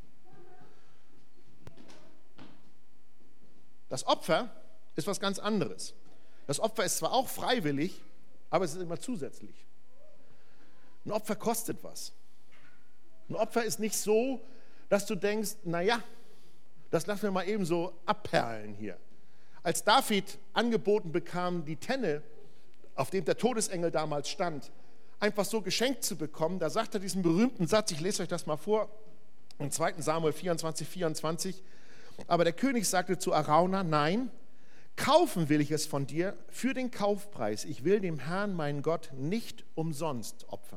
Das Opfer ist was ganz anderes. Das Opfer ist zwar auch freiwillig, aber es ist immer zusätzlich. Ein Opfer kostet was. Ein Opfer ist nicht so, dass du denkst, naja, das lassen wir mal eben so abperlen hier. Als David angeboten bekam, die Tenne, auf dem der Todesengel damals stand, einfach so geschenkt zu bekommen, da sagt er diesen berühmten Satz, ich lese euch das mal vor, im zweiten Samuel vierundzwanzig, vierundzwanzig, aber der König sagte zu Arauna, nein, kaufen will ich es von dir für den Kaufpreis, ich will dem Herrn, meinen Gott, nicht umsonst opfern.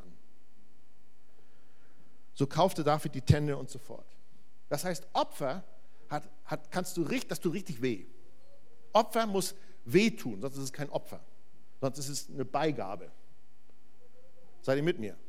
So kaufte David die Tenne und so fort. Das heißt, Opfer hat, hat, kannst du, das tut richtig weh. Opfer muss wehtun, sonst ist es kein Opfer. Sonst ist es eine Beigabe. Seid ihr mit mir?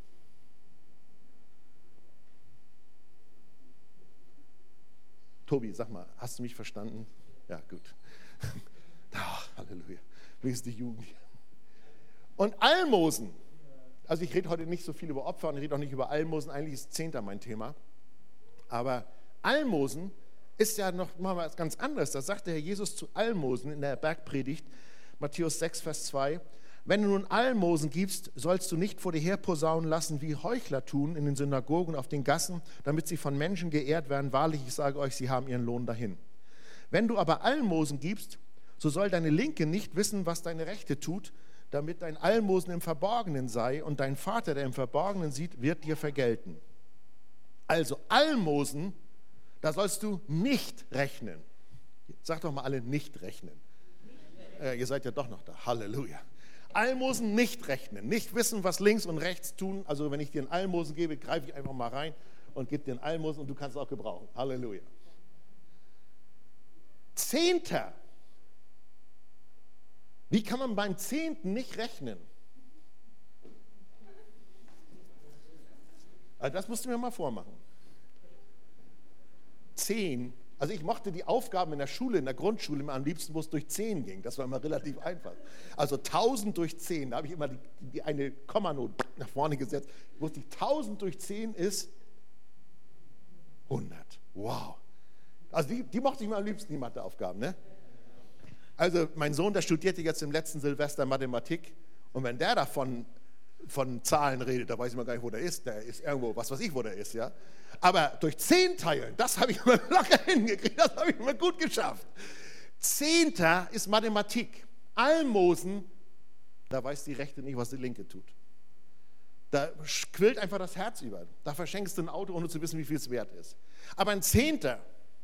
Tobi, sag mal, hast du mich verstanden? Ja, gut. Ach, Halleluja. Wenigstens die Jugend. Und Almosen. Also ich rede heute nicht so viel über Opfer und ich rede auch nicht über Almosen. Eigentlich ist Zehnter mein Thema. Aber Almosen ist ja noch mal was ganz anderes. Da sagt der Herr Jesus zu Almosen in der Bergpredigt, Matthäus sechs, Vers zwei, wenn du nun Almosen gibst, sollst du nicht vor dir her posaunen lassen, wie Heuchler tun in den Synagogen auf den Gassen, damit sie von Menschen geehrt werden. Wahrlich, ich sage euch, sie haben ihren Lohn dahin. Wenn du aber Almosen gibst, so soll deine Linke nicht wissen, was deine Rechte tut, damit dein Almosen im Verborgenen sei und dein Vater, der im Verborgenen sieht, wird dir vergelten. Also Almosen, da sollst du nicht rechnen. Sag doch mal alle, nicht rechnen. Äh, ihr seid ja doch noch da. Halleluja. Almosen nicht rechnen, nicht wissen, was links und rechts tun. Also wenn ich dir einen Almosen gebe, greife ich einfach mal rein und gebe dir einen Almosen und du kannst es auch gebrauchen. Halleluja. Zehnter. Wie kann man beim Zehnten nicht rechnen? Also das musst du mir mal vormachen. Zehn Also ich mochte die Aufgaben in der Schule, in der Grundschule immer am liebsten, wo es durch zehn ging. Das war immer relativ einfach. Also tausend durch zehn, da habe ich immer die, die eine Kommanote nach vorne gesetzt. Ich wusste, tausend durch zehn ist hundert. Wow. Also die, die mochte ich immer am liebsten, die Matheaufgaben. Ne? Also mein Sohn, der studierte jetzt im letzten Silvester Mathematik. Und wenn der davon von Zahlen redet, da weiß ich mal gar nicht, wo der ist. Der ist irgendwo, was weiß ich, wo der ist. Ja? Aber durch zehn teilen, das habe ich immer locker hingekriegt, das habe ich immer gut geschafft. Zehnter ist Mathematik. Almosen, da weiß die Rechte nicht, was die Linke tut. Da quillt einfach das Herz über. Da verschenkst du ein Auto, ohne zu wissen, wie viel es wert ist. Aber ein Zehnter,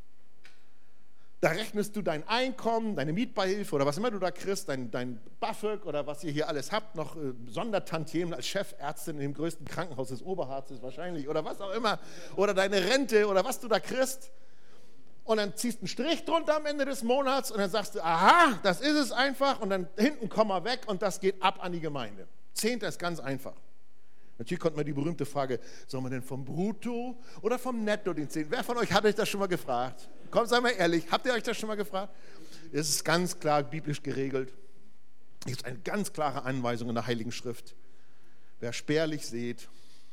da rechnest du dein Einkommen, deine Mietbeihilfe oder was immer du da kriegst, dein, dein BAföG oder was ihr hier alles habt, noch äh, Sondertantiemen als Chefärztin in dem größten Krankenhaus des Oberharzes wahrscheinlich oder was auch immer, oder deine Rente oder was du da kriegst. Und dann ziehst du einen Strich drunter am Ende des Monats und dann sagst du, aha, das ist es einfach und dann hinten Komma weg und das geht ab an die Gemeinde. Zehnter ist ganz einfach. Natürlich kommt mir die berühmte Frage, soll man denn vom Brutto oder vom Netto den Zehnten? Wer von euch hat euch das schon mal gefragt? Kommt, seid mal ehrlich, habt ihr euch das schon mal gefragt? Es ist ganz klar biblisch geregelt. Es ist eine ganz klare Anweisung in der Heiligen Schrift. Wer spärlich sät,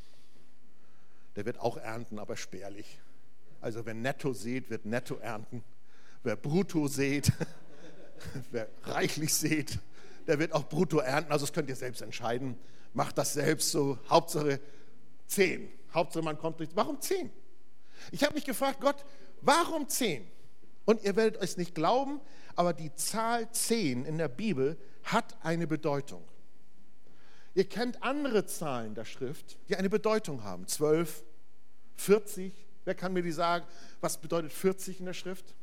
der wird auch ernten, aber spärlich. Also wer netto sät, wird netto ernten. Wer brutto sät, wer reichlich sät, der wird auch brutto ernten. Also das könnt ihr selbst entscheiden. Macht das selbst so. Hauptsache zehn. Hauptsache man kommt durch. Warum zehn? Ich habe mich gefragt, Gott, warum zehn? Und ihr werdet es nicht glauben, aber die Zahl zehn in der Bibel hat eine Bedeutung. Ihr kennt andere Zahlen der Schrift, die eine Bedeutung haben. zwölf, vierzig. Wer kann mir die sagen? Was bedeutet vierzig in der Schrift?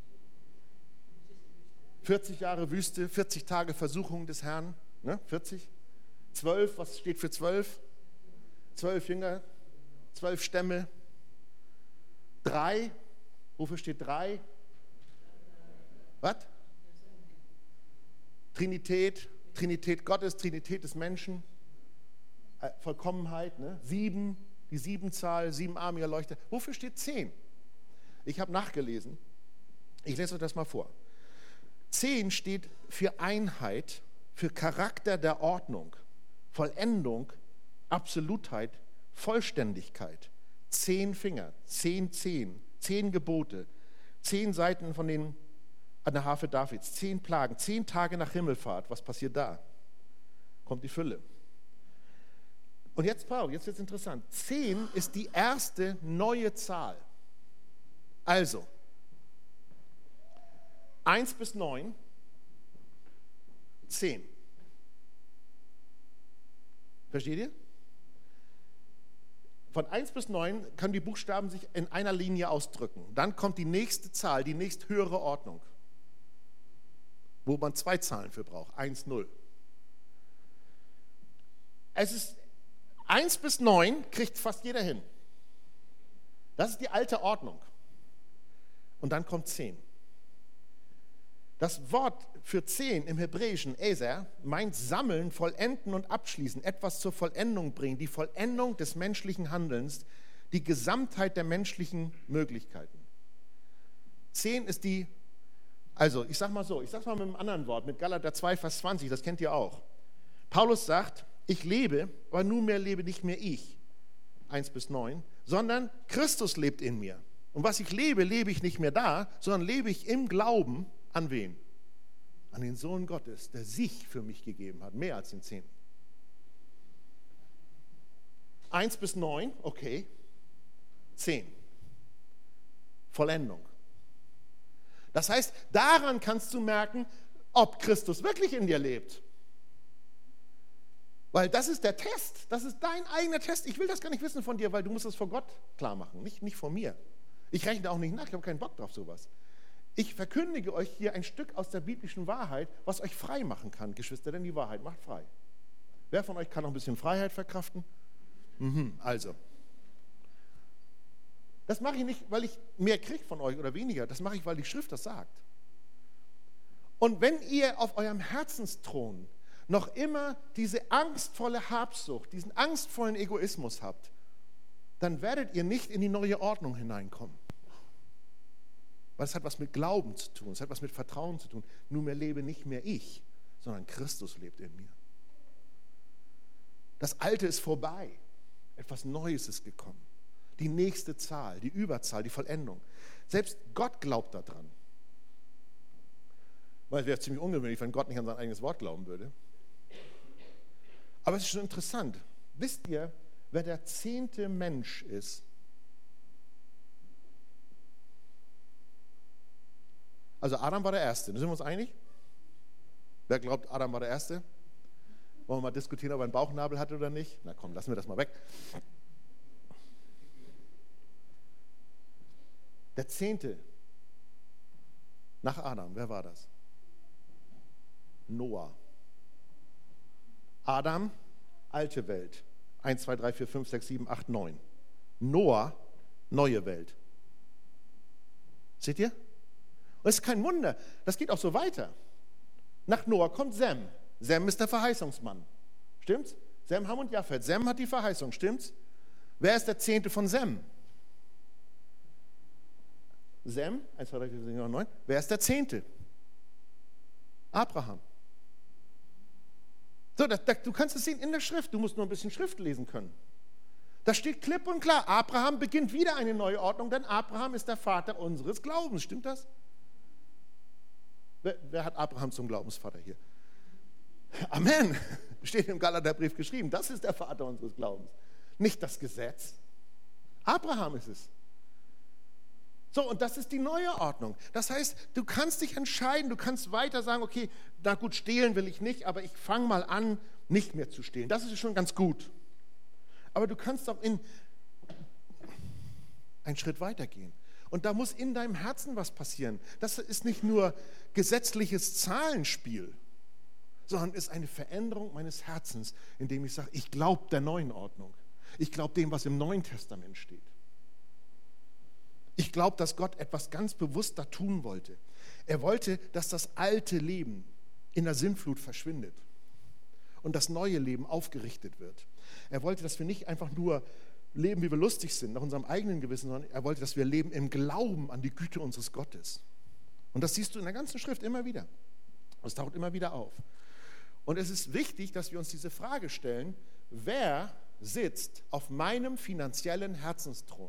vierzig Jahre Wüste, vierzig Tage Versuchung des Herrn. Ne? vierzig. zwölf, was steht für zwölf? zwölf Jünger, zwölf Stämme. drei, wofür steht drei? Was? Trinität, Trinität Gottes, Trinität des Menschen, äh, Vollkommenheit. Ne? sieben, die Siebenzahl, sieben armiger Leuchter. Wofür steht zehn? Ich habe nachgelesen. Ich lese euch das mal vor. zehn steht für Einheit, für Charakter der Ordnung, Vollendung, Absolutheit, Vollständigkeit. Zehn Finger, zehn Zehen, zehn Gebote, zehn Seiten von den, an der Harfe Davids, zehn Plagen, zehn Tage nach Himmelfahrt. Was passiert da? Kommt die Fülle. Und jetzt, Paul, jetzt wird es interessant. Zehn ist die erste neue Zahl. Also, eins bis neun, zehn. Versteht ihr? Von eins bis neun können die Buchstaben sich in einer Linie ausdrücken. Dann kommt die nächste Zahl, die nächsthöhere Ordnung, wo man zwei Zahlen für braucht, eins, null. Es ist eins bis neun kriegt fast jeder hin. Das ist die alte Ordnung. Und dann kommt zehn. Das Wort für zehn im Hebräischen, Eser, meint sammeln, vollenden und abschließen, etwas zur Vollendung bringen, die Vollendung des menschlichen Handelns, die Gesamtheit der menschlichen Möglichkeiten. Zehn ist die, also ich sag mal so, ich sag's mal mit einem anderen Wort, mit Galater zwei, Vers zwanzig, das kennt ihr auch. Paulus sagt, ich lebe, aber nunmehr lebe nicht mehr ich, eins bis neun, sondern Christus lebt in mir. Und was ich lebe, lebe ich nicht mehr da, sondern lebe ich im Glauben an wen? An den Sohn Gottes, der sich für mich gegeben hat, mehr als den Zehnten. eins bis neun, okay. zehn. Vollendung. Das heißt, daran kannst du merken, ob Christus wirklich in dir lebt. Weil das ist der Test, das ist dein eigener Test. Ich will das gar nicht wissen von dir, weil du musst es vor Gott klar machen, nicht, nicht von mir. Ich rechne auch nicht nach, ich habe keinen Bock drauf sowas. Ich verkündige euch hier ein Stück aus der biblischen Wahrheit, was euch frei machen kann, Geschwister, denn die Wahrheit macht frei. Wer von euch kann noch ein bisschen Freiheit verkraften? Mhm, also. Das mache ich nicht, weil ich mehr kriege von euch oder weniger, das mache ich, weil die Schrift das sagt. Und wenn ihr auf eurem Herzensthron noch immer diese angstvolle Habsucht, diesen angstvollen Egoismus habt, dann werdet ihr nicht in die neue Ordnung hineinkommen. Weil es hat was mit Glauben zu tun, es hat was mit Vertrauen zu tun. Nunmehr lebe nicht mehr ich, sondern Christus lebt in mir. Das Alte ist vorbei, etwas Neues ist gekommen. Die nächste Zahl, die Überzahl, die Vollendung. Selbst Gott glaubt daran. Weil es wäre ziemlich ungewöhnlich, wenn Gott nicht an sein eigenes Wort glauben würde. Aber es ist schon interessant. Wisst ihr, wer der zehnte Mensch ist? Also Adam war der Erste. Sind wir uns einig? Wer glaubt, Adam war der Erste? Wollen wir mal diskutieren, ob er einen Bauchnabel hatte oder nicht? Na komm, lassen wir das mal weg. Der Zehnte nach Adam, wer war das? Noah. Adam, alte Welt. eins, zwei, drei, vier, fünf, sechs, sieben, acht, neun. Noah, neue Welt. Seht ihr? Und es ist kein Wunder, das geht auch so weiter. Nach Noah kommt Sem. Sem ist der Verheißungsmann. Stimmt's? Sem, Ham und Japhet. Sem hat die Verheißung, stimmt's? Wer ist der Zehnte von Sem? Sem, eins, zwei, drei, vier, fünf, sechs, sieben, acht, neun. Wer ist der Zehnte? Abraham. So, das, das, du kannst es sehen in der Schrift, du musst nur ein bisschen Schrift lesen können. Da steht klipp und klar, Abraham beginnt wieder eine neue Ordnung, denn Abraham ist der Vater unseres Glaubens. Stimmt das? Wer, wer hat Abraham zum Glaubensvater hier? Amen. Steht im Galaterbrief geschrieben, das ist der Vater unseres Glaubens. Nicht das Gesetz. Abraham ist es. So, und das ist die neue Ordnung. Das heißt, du kannst dich entscheiden, du kannst weiter sagen, okay, na gut, stehlen will ich nicht, aber ich fange mal an, nicht mehr zu stehlen. Das ist schon ganz gut. Aber du kannst auch in einen Schritt weiter gehen. Und da muss in deinem Herzen was passieren. Das ist nicht nur gesetzliches Zahlenspiel, sondern ist eine Veränderung meines Herzens, indem ich sage, ich glaube der neuen Ordnung. Ich glaube dem, was im Neuen Testament steht. Ich glaube, dass Gott etwas ganz bewusst da tun wollte. Er wollte, dass das alte Leben in der Sintflut verschwindet und das neue Leben aufgerichtet wird. Er wollte, dass wir nicht einfach nur leben, wie wir lustig sind, nach unserem eigenen Gewissen, sondern er wollte, dass wir leben im Glauben an die Güte unseres Gottes. Und das siehst du in der ganzen Schrift immer wieder. Es taucht immer wieder auf. Und es ist wichtig, dass wir uns diese Frage stellen, wer sitzt auf meinem finanziellen Herzensthron?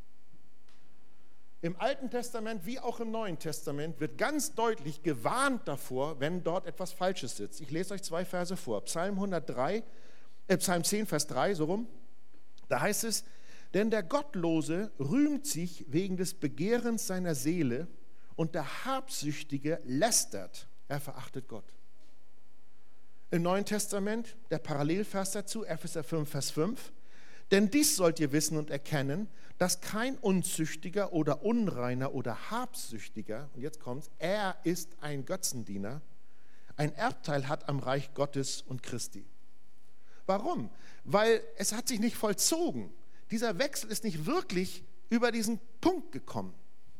Im Alten Testament wie auch im Neuen Testament wird ganz deutlich gewarnt davor, wenn dort etwas Falsches sitzt. Ich lese euch zwei Verse vor. Psalm hundertdrei, äh, Psalm zehn, Vers drei, so rum. Da heißt es, denn der Gottlose rühmt sich wegen des Begehrens seiner Seele und der Habsüchtige lästert, er verachtet Gott. Im Neuen Testament, der Parallelvers dazu, Epheser fünf, Vers fünf, denn dies sollt ihr wissen und erkennen, dass kein Unzüchtiger oder Unreiner oder Habsüchtiger, und jetzt kommt's, er ist ein Götzendiener, ein Erbteil hat am Reich Gottes und Christi. Warum? Weil es hat sich nicht vollzogen. Dieser Wechsel ist nicht wirklich über diesen Punkt gekommen.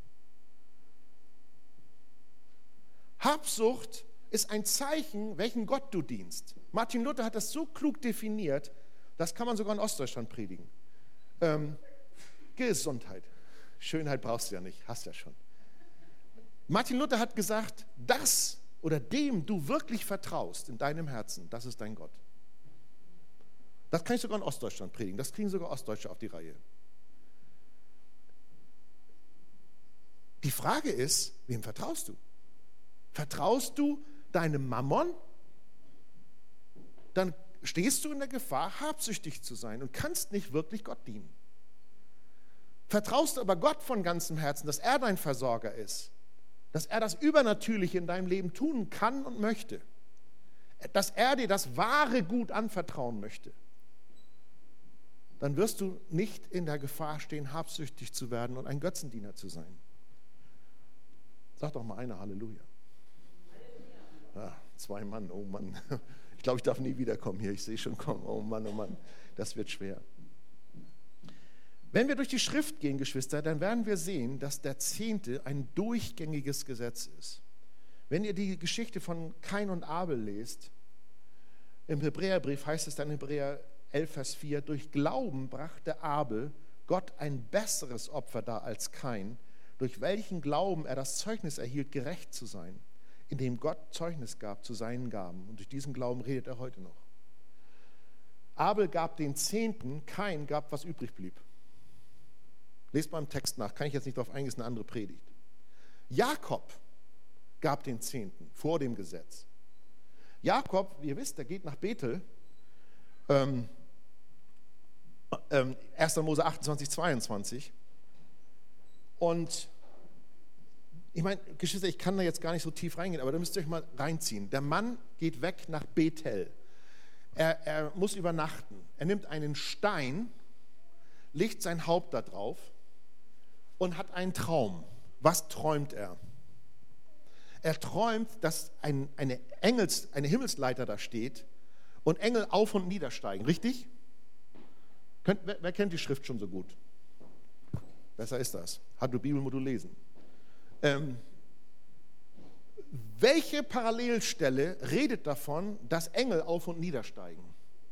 Habsucht ist ein Zeichen, welchen Gott du dienst. Martin Luther hat das so klug definiert, das kann man sogar in Ostdeutschland predigen. Ähm, Gesundheit. Schönheit brauchst du ja nicht, hast ja schon. Martin Luther hat gesagt, das oder dem du wirklich vertraust in deinem Herzen, das ist dein Gott. Das kann ich sogar in Ostdeutschland predigen, das kriegen sogar Ostdeutsche auf die Reihe. Die Frage ist, wem vertraust du? Vertraust du deinem Mammon? Dann stehst du in der Gefahr, habsüchtig zu sein und kannst nicht wirklich Gott dienen. Vertraust du aber Gott von ganzem Herzen, dass er dein Versorger ist, dass er das Übernatürliche in deinem Leben tun kann und möchte, dass er dir das wahre Gut anvertrauen möchte, dann wirst du nicht in der Gefahr stehen, habsüchtig zu werden und ein Götzendiener zu sein. Sag doch mal einer Halleluja. Ah, zwei Mann, oh Mann. Ich glaube, ich darf nie wiederkommen hier. Ich sehe schon kommen. Oh Mann, oh Mann, das wird schwer. Wenn wir durch die Schrift gehen, Geschwister, dann werden wir sehen, dass der Zehnte ein durchgängiges Gesetz ist. Wenn ihr die Geschichte von Kain und Abel lest, im Hebräerbrief heißt es dann in Hebräer elf, Vers vier, durch Glauben brachte Abel Gott ein besseres Opfer dar als Kain, durch welchen Glauben er das Zeugnis erhielt, gerecht zu sein, indem Gott Zeugnis gab zu seinen Gaben. Und durch diesen Glauben redet er heute noch. Abel gab den Zehnten, Kain gab, was übrig blieb. Lest mal im Text nach, kann ich jetzt nicht darauf eingehen, ist eine andere Predigt. Jakob gab den Zehnten vor dem Gesetz. Jakob, wie ihr wisst, der geht nach Bethel. Ähm, ähm, erster Mose achtundzwanzig, zweiundzwanzig. Und ich meine, Geschwister, ich kann da jetzt gar nicht so tief reingehen, aber da müsst ihr euch mal reinziehen. Der Mann geht weg nach Bethel. Er, er muss übernachten. Er nimmt einen Stein, legt sein Haupt da drauf und hat einen Traum. Was träumt er? Er träumt, dass ein, eine, Engels, eine Himmelsleiter da steht und Engel auf und niedersteigen. Richtig? Könnt, wer, wer kennt die Schrift schon so gut? Besser ist das. Hat du Bibelmodul lesen. Ähm, welche Parallelstelle redet davon, dass Engel auf und niedersteigen?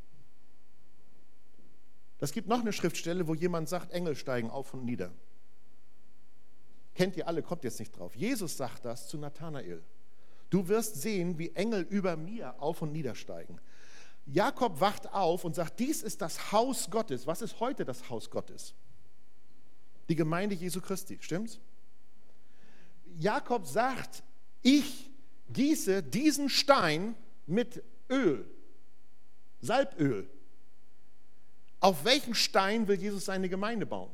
Es gibt noch eine Schriftstelle, wo jemand sagt, Engel steigen auf und nieder. Kennt ihr alle, kommt jetzt nicht drauf. Jesus sagt das zu Nathanael. Du wirst sehen, wie Engel über mir auf und niedersteigen. Jakob wacht auf und sagt, dies ist das Haus Gottes. Was ist heute das Haus Gottes? Die Gemeinde Jesu Christi, stimmt's? Jakob sagt, ich gieße diesen Stein mit Öl, Salböl. Auf welchen Stein will Jesus seine Gemeinde bauen?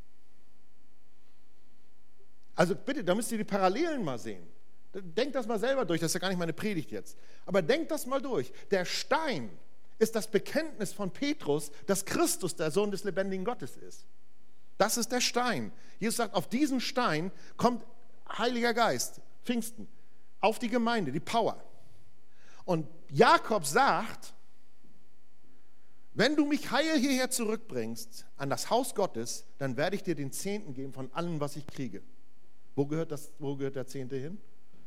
Also bitte, da müsst ihr die Parallelen mal sehen. Denkt das mal selber durch, das ist ja gar nicht meine Predigt jetzt. Aber denkt das mal durch. Der Stein ist das Bekenntnis von Petrus, dass Christus der Sohn des lebendigen Gottes ist. Das ist der Stein. Jesus sagt, auf diesen Stein kommt Heiliger Geist, Pfingsten, auf die Gemeinde, die Power. Und Jakob sagt, wenn du mich heil hierher zurückbringst, an das Haus Gottes, dann werde ich dir den Zehnten geben von allem, was ich kriege. Wo gehört, das, wo gehört der Zehnte hin?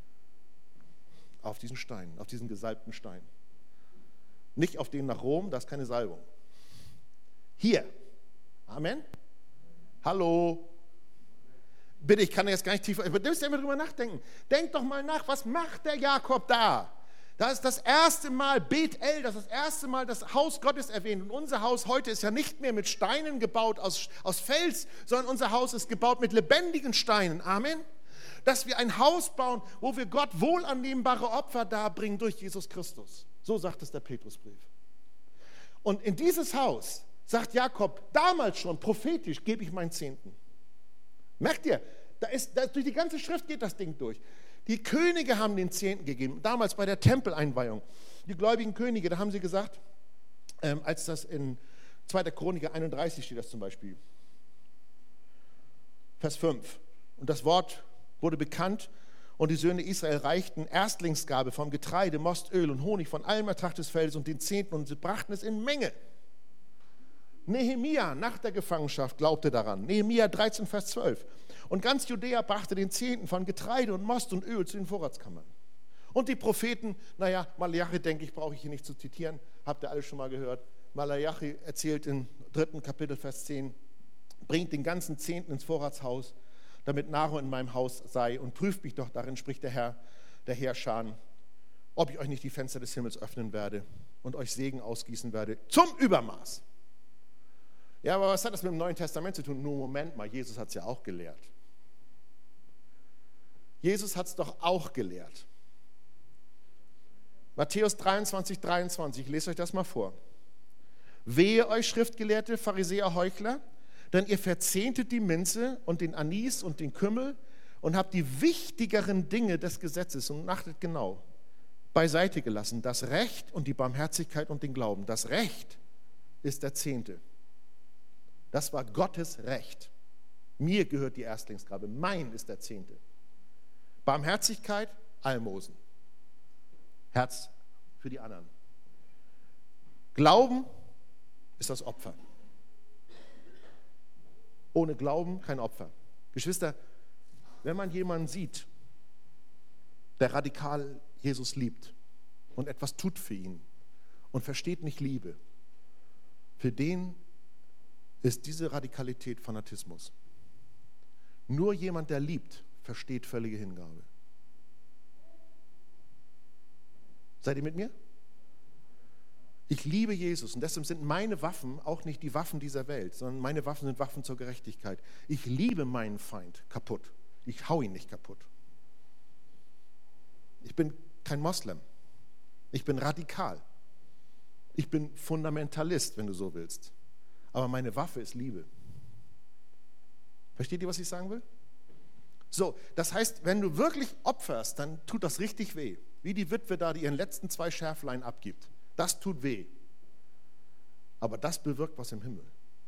Auf diesen Stein, auf diesen gesalbten Stein. Nicht auf den nach Rom, das ist keine Salbung. Hier. Amen. Hallo. Bitte, ich kann da jetzt gar nicht tiefer, aber du musst ja immer drüber nachdenken. Denk doch mal nach, was macht der Jakob da? Da ist das erste Mal Bethel, das ist das erste Mal das Haus Gottes erwähnt. Und unser Haus heute ist ja nicht mehr mit Steinen gebaut aus, aus Fels, sondern unser Haus ist gebaut mit lebendigen Steinen. Amen. Dass wir ein Haus bauen, wo wir Gott wohlannehmbare Opfer darbringen durch Jesus Christus. So sagt es der Petrusbrief. Und in dieses Haus, sagt Jakob, damals schon prophetisch, gebe ich meinen Zehnten. Merkt ihr, da ist, da, durch die ganze Schrift geht das Ding durch. Die Könige haben den Zehnten gegeben, damals bei der Tempeleinweihung. Die gläubigen Könige, da haben sie gesagt, ähm, als das in zweiter Chroniker einunddreißig steht das zum Beispiel, Vers fünf. Und das Wort wurde bekannt und die Söhne Israel reichten Erstlingsgabe vom Getreide, Most, Öl und Honig von allem Ertrag des Feldes und den Zehnten und sie brachten es in Menge. Nehemia nach der Gefangenschaft glaubte daran. Nehemia dreizehn, Vers zwölf. Und ganz Judäa brachte den Zehnten von Getreide und Most und Öl zu den Vorratskammern. Und die Propheten, naja, Malachi, denke ich, brauche ich hier nicht zu zitieren, habt ihr alle schon mal gehört. Malachi erzählt im dritten Kapitel, Vers zehn, bringt den ganzen Zehnten ins Vorratshaus, damit Nahrung in meinem Haus sei und prüft mich doch darin, spricht der Herr, der Heerscharen, ob ich euch nicht die Fenster des Himmels öffnen werde und euch Segen ausgießen werde, zum Übermaß. Ja, aber was hat das mit dem Neuen Testament zu tun? Nur Moment mal, Jesus hat es ja auch gelehrt. Jesus hat es doch auch gelehrt. Matthäus dreiundzwanzig, dreiundzwanzig, ich lese euch das mal vor. Wehe euch, Schriftgelehrte, Pharisäer, Heuchler, denn ihr verzehntet die Minze und den Anis und den Kümmel und habt die wichtigeren Dinge des Gesetzes, und achtet genau, beiseite gelassen, das Recht und die Barmherzigkeit und den Glauben. Das Recht ist der Zehnte. Das war Gottes Recht. Mir gehört die Erstlingsgabe, mein ist der Zehnte. Barmherzigkeit, Almosen. Herz für die anderen. Glauben ist das Opfer. Ohne Glauben kein Opfer. Geschwister, wenn man jemanden sieht, der radikal Jesus liebt und etwas tut für ihn und versteht nicht Liebe, für den ist diese Radikalität Fanatismus. Nur jemand, der liebt, versteht völlige Hingabe. Seid ihr mit mir? Ich liebe Jesus und deshalb sind meine Waffen auch nicht die Waffen dieser Welt, sondern meine Waffen sind Waffen zur Gerechtigkeit. Ich liebe meinen Feind kaputt. Ich hau ihn nicht kaputt. Ich bin kein Moslem. Ich bin radikal. Ich bin Fundamentalist, wenn du so willst. Aber meine Waffe ist Liebe. Versteht ihr, was ich sagen will? So, das heißt, wenn du wirklich opferst, dann tut das richtig weh. Wie die Witwe da, die ihren letzten zwei Schärflein abgibt. Das tut weh. Aber das bewirkt was im Himmel.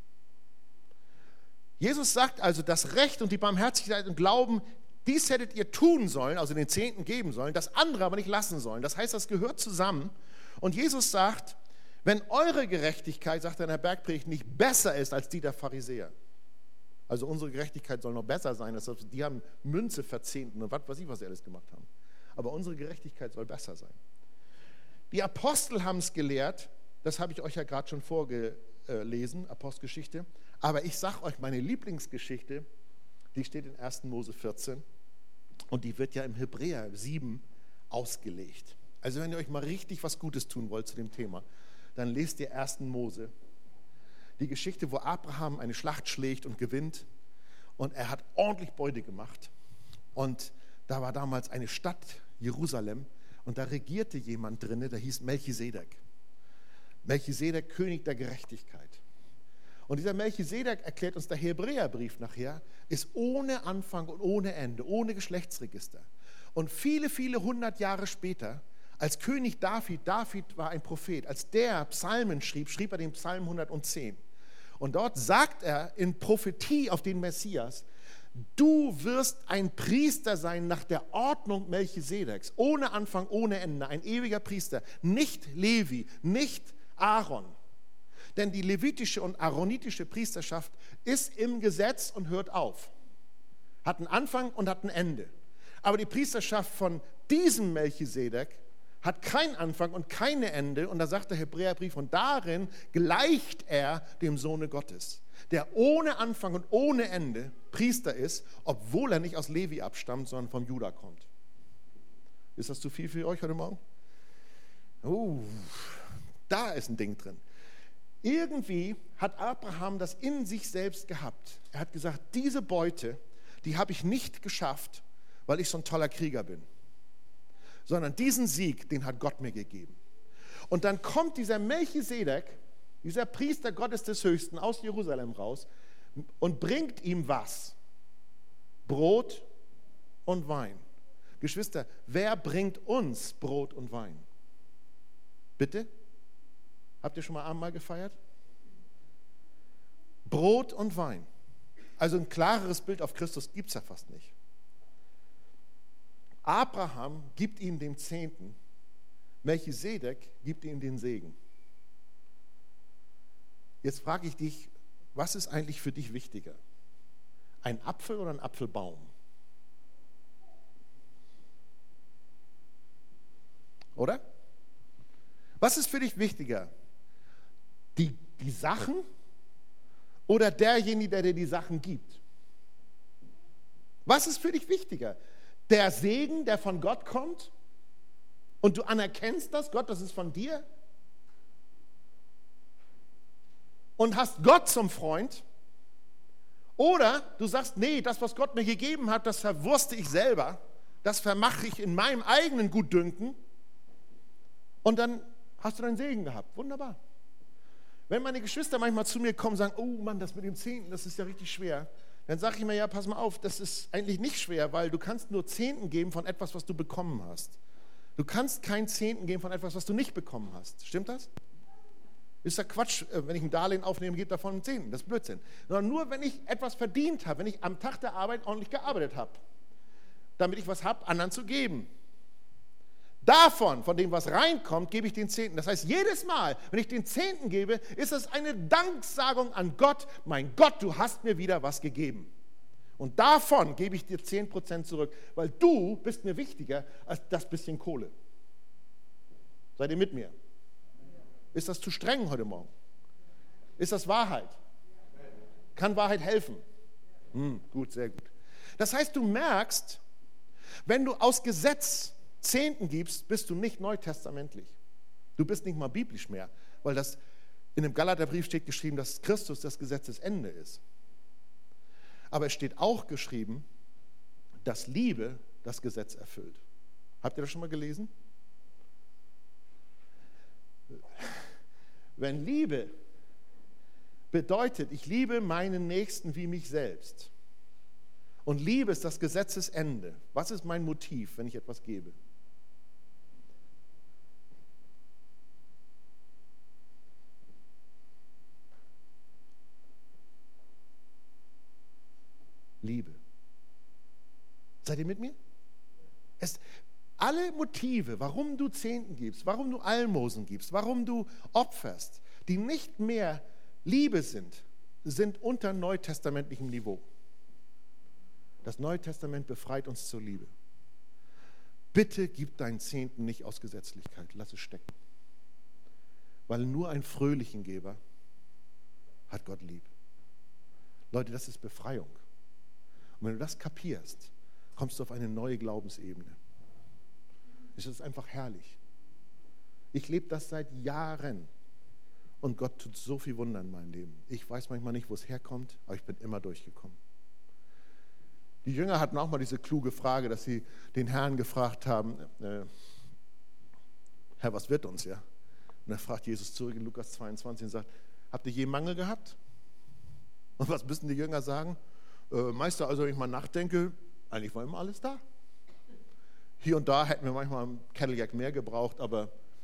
Jesus sagt also, das Recht und die Barmherzigkeit und Glauben, dies hättet ihr tun sollen, also den Zehnten geben sollen, das andere aber nicht lassen sollen. Das heißt, das gehört zusammen. Und Jesus sagt, wenn eure Gerechtigkeit, sagt er in der Bergpredigt, nicht besser ist als die der Pharisäer, also unsere Gerechtigkeit soll noch besser sein, als die haben Münze verzehnten und was weiß ich, was sie alles gemacht haben. Aber unsere Gerechtigkeit soll besser sein. Die Apostel haben es gelehrt, das habe ich euch ja gerade schon vorgelesen, Apostelgeschichte, aber ich sage euch, meine Lieblingsgeschichte, die steht in ersten Mose vierzehn und die wird ja im Hebräer sieben ausgelegt. Also wenn ihr euch mal richtig was Gutes tun wollt zu dem Thema, dann lest ihr ersten Mose. Die Geschichte, wo Abraham eine Schlacht schlägt und gewinnt und er hat ordentlich Beute gemacht. Und da war damals eine Stadt, Jerusalem, und da regierte jemand drin, der hieß Melchisedek. Melchisedek, König der Gerechtigkeit. Und dieser Melchisedek, erklärt uns der Hebräerbrief nachher, ist ohne Anfang und ohne Ende, ohne Geschlechtsregister. Und viele, viele hundert Jahre später, als König David, David war ein Prophet, als der Psalmen schrieb, schrieb er den Psalm hundertzehn. Und dort sagt er in Prophetie auf den Messias, du wirst ein Priester sein nach der Ordnung Melchisedeks, ohne Anfang, ohne Ende, ein ewiger Priester, nicht Levi, nicht Aaron. Denn die levitische und aaronitische Priesterschaft ist im Gesetz und hört auf. Hat einen Anfang und hat ein Ende. Aber die Priesterschaft von diesem Melchisedek hat keinen Anfang und kein Ende. Und da sagt der Hebräerbrief, und darin gleicht er dem Sohne Gottes, der ohne Anfang und ohne Ende Priester ist, obwohl er nicht aus Levi abstammt, sondern vom Juda kommt. Ist das zu viel für euch heute Morgen? Oh, da ist ein Ding drin. Irgendwie hat Abraham das in sich selbst gehabt. Er hat gesagt, diese Beute, die habe ich nicht geschafft, weil ich so ein toller Krieger bin, sondern diesen Sieg, den hat Gott mir gegeben. Und dann kommt dieser Melchisedek, dieser Priester Gottes des Höchsten aus Jerusalem raus und bringt ihm was? Brot und Wein. Geschwister, wer bringt uns Brot und Wein? Bitte? Habt ihr schon mal Abendmahl gefeiert? Brot und Wein. Also ein klareres Bild auf Christus gibt es ja fast nicht. Abraham gibt ihm den Zehnten, Melchisedek gibt ihm den Segen. Jetzt frage ich dich, was ist eigentlich für dich wichtiger? Ein Apfel oder ein Apfelbaum? Oder? Was ist für dich wichtiger? Die, die Sachen oder derjenige, der dir die Sachen gibt? Was ist für dich wichtiger? Der Segen, der von Gott kommt und du anerkennst das, Gott, das ist von dir? Und hast Gott zum Freund? Oder du sagst, nee, das, was Gott mir gegeben hat, das verwurste ich selber, das vermache ich in meinem eigenen Gutdünken und dann hast du deinen Segen gehabt. Wunderbar. Wenn meine Geschwister manchmal zu mir kommen und sagen, oh Mann, das mit dem Zehnten, das ist ja richtig schwer, dann sage ich mir, ja, pass mal auf, das ist eigentlich nicht schwer, weil du kannst nur Zehnten geben von etwas, was du bekommen hast. Du kannst keinen Zehnten geben von etwas, was du nicht bekommen hast. Stimmt das? Ist ja Quatsch, wenn ich ein Darlehen aufnehme, geht davon ein Zehnten. Das ist Blödsinn. Sondern nur, wenn ich etwas verdient habe, wenn ich am Tag der Arbeit ordentlich gearbeitet habe, damit ich was habe, anderen zu geben. Davon, von dem, was reinkommt, gebe ich den Zehnten. Das heißt, jedes Mal, wenn ich den Zehnten gebe, ist es eine Danksagung an Gott. Mein Gott, du hast mir wieder was gegeben. Und davon gebe ich dir zehn Prozent zurück, weil du bist mir wichtiger als das bisschen Kohle. Seid ihr mit mir? Ist das zu streng heute Morgen? Ist das Wahrheit? Kann Wahrheit helfen? Hm, gut, sehr gut. Das heißt, du merkst, wenn du aus Gesetz Zehnten gibst, bist du nicht neutestamentlich. Du bist nicht mal biblisch mehr, weil das in dem Galaterbrief steht geschrieben, dass Christus das Gesetzesende ist. Aber es steht auch geschrieben, dass Liebe das Gesetz erfüllt. Habt ihr das schon mal gelesen? Wenn Liebe bedeutet, ich liebe meinen Nächsten wie mich selbst, und Liebe ist das Gesetzesende, was ist mein Motiv, wenn ich etwas gebe? Liebe. Seid ihr mit mir? Es, alle Motive, warum du Zehnten gibst, warum du Almosen gibst, warum du opferst, die nicht mehr Liebe sind, sind unter neutestamentlichem Niveau. Das Neue Testament befreit uns zur Liebe. Bitte gib deinen Zehnten nicht aus Gesetzlichkeit, lass es stecken. Weil nur einen fröhlichen Geber hat Gott lieb. Leute, das ist Befreiung. Und wenn du das kapierst, kommst du auf eine neue Glaubensebene. Es ist einfach herrlich. Ich lebe das seit Jahren und Gott tut so viel Wunder in meinem Leben. Ich weiß manchmal nicht, wo es herkommt, aber ich bin immer durchgekommen. Die Jünger hatten auch mal diese kluge Frage, dass sie den Herrn gefragt haben, äh, Herr, was wird uns, ja? Und dann fragt Jesus zurück in Lukas zweiundzwanzig und sagt, habt ihr je Mangel gehabt? Und was müssen die Jünger sagen? Äh, Meister, also wenn ich mal nachdenke, eigentlich war immer alles da. Hier und da hätten wir manchmal einen Cadillac mehr gebraucht, aber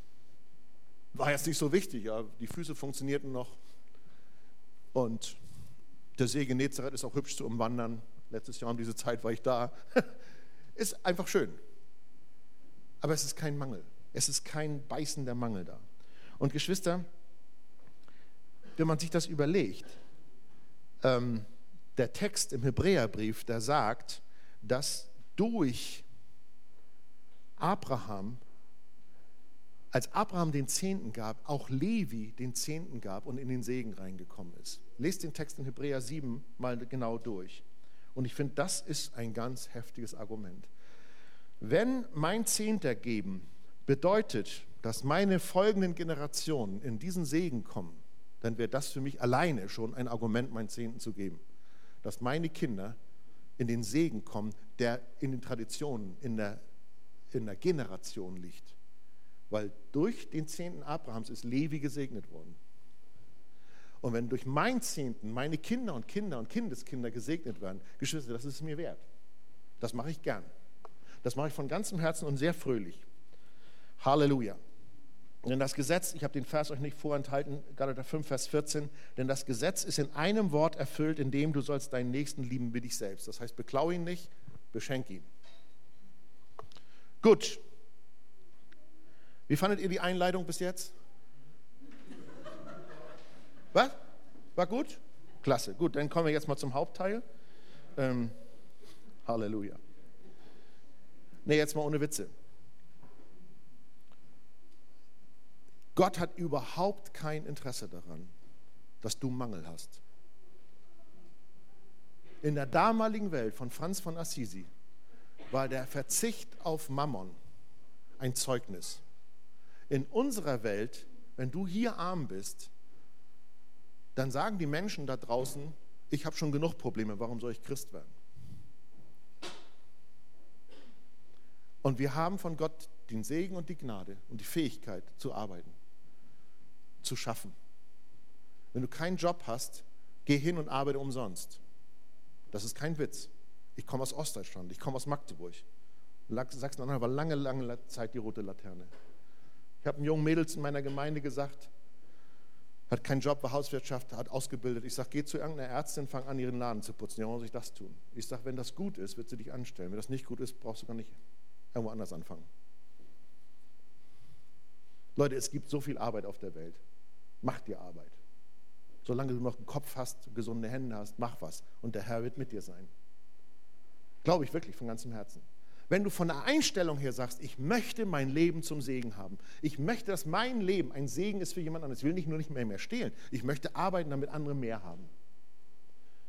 war jetzt nicht so wichtig. Ja. Die Füße funktionierten noch und der See Genezareth ist auch hübsch zu umwandern. Letztes Jahr um diese Zeit war ich da. Ist einfach schön. Aber es ist kein Mangel. Es ist kein beißender Mangel da. Und Geschwister, wenn man sich das überlegt, ähm, der Text im Hebräerbrief, der sagt, dass durch Abraham, als Abraham den Zehnten gab, auch Levi den Zehnten gab und in den Segen reingekommen ist. Lest den Text in Hebräer sieben mal genau durch. Und ich finde, das ist ein ganz heftiges Argument. Wenn mein Zehnter geben bedeutet, dass meine folgenden Generationen in diesen Segen kommen, dann wäre das für mich alleine schon ein Argument, meinen Zehnten zu geben. Dass meine Kinder in den Segen kommen, der in den Traditionen, in der, in der Generation liegt. Weil durch den Zehnten Abrahams ist Levi gesegnet worden. Und wenn durch meinen Zehnten meine Kinder und Kinder und Kindeskinder gesegnet werden, Geschwister, das ist es mir wert. Das mache ich gern. Das mache ich von ganzem Herzen und sehr fröhlich. Halleluja. Denn das Gesetz, ich habe den Vers euch nicht vorenthalten, Galater fünf, Vers vierzehn, denn das Gesetz ist in einem Wort erfüllt, in dem du sollst deinen Nächsten lieben wie dich selbst. Das heißt, beklau ihn nicht, beschenk ihn. Gut. Wie fandet ihr die Einleitung bis jetzt? Was? War gut? Klasse. Gut, dann kommen wir jetzt mal zum Hauptteil. Ähm, Halleluja. Ne, jetzt mal ohne Witze. Gott hat überhaupt kein Interesse daran, dass du Mangel hast. In der damaligen Welt von Franz von Assisi war der Verzicht auf Mammon ein Zeugnis. In unserer Welt, wenn du hier arm bist, dann sagen die Menschen da draußen, ich habe schon genug Probleme, warum soll ich Christ werden? Und wir haben von Gott den Segen und die Gnade und die Fähigkeit zu arbeiten, zu schaffen. Wenn du keinen Job hast, geh hin und arbeite umsonst. Das ist kein Witz. Ich komme aus Ostdeutschland, ich komme aus Magdeburg. Sachsen-Anhalt war lange, lange Zeit die rote Laterne. Ich habe einem jungen Mädels in meiner Gemeinde gesagt, hat keinen Job, war Hauswirtschaft, hat ausgebildet. Ich sage, geh zu irgendeiner Ärztin, fang an, ihren Laden zu putzen. Ja, warum soll ich das tun? Ich sage, wenn das gut ist, wird sie dich anstellen. Wenn das nicht gut ist, brauchst du gar nicht irgendwo anders anfangen. Leute, es gibt so viel Arbeit auf der Welt. Mach dir Arbeit. Solange du noch einen Kopf hast, gesunde Hände hast, mach was. Und der Herr wird mit dir sein. Glaube ich wirklich von ganzem Herzen. Wenn du von der Einstellung her sagst, ich möchte mein Leben zum Segen haben. Ich möchte, dass mein Leben ein Segen ist für jemand anderes. Ich will nicht nur nicht mehr, mehr stehlen. Ich möchte arbeiten, damit andere mehr haben.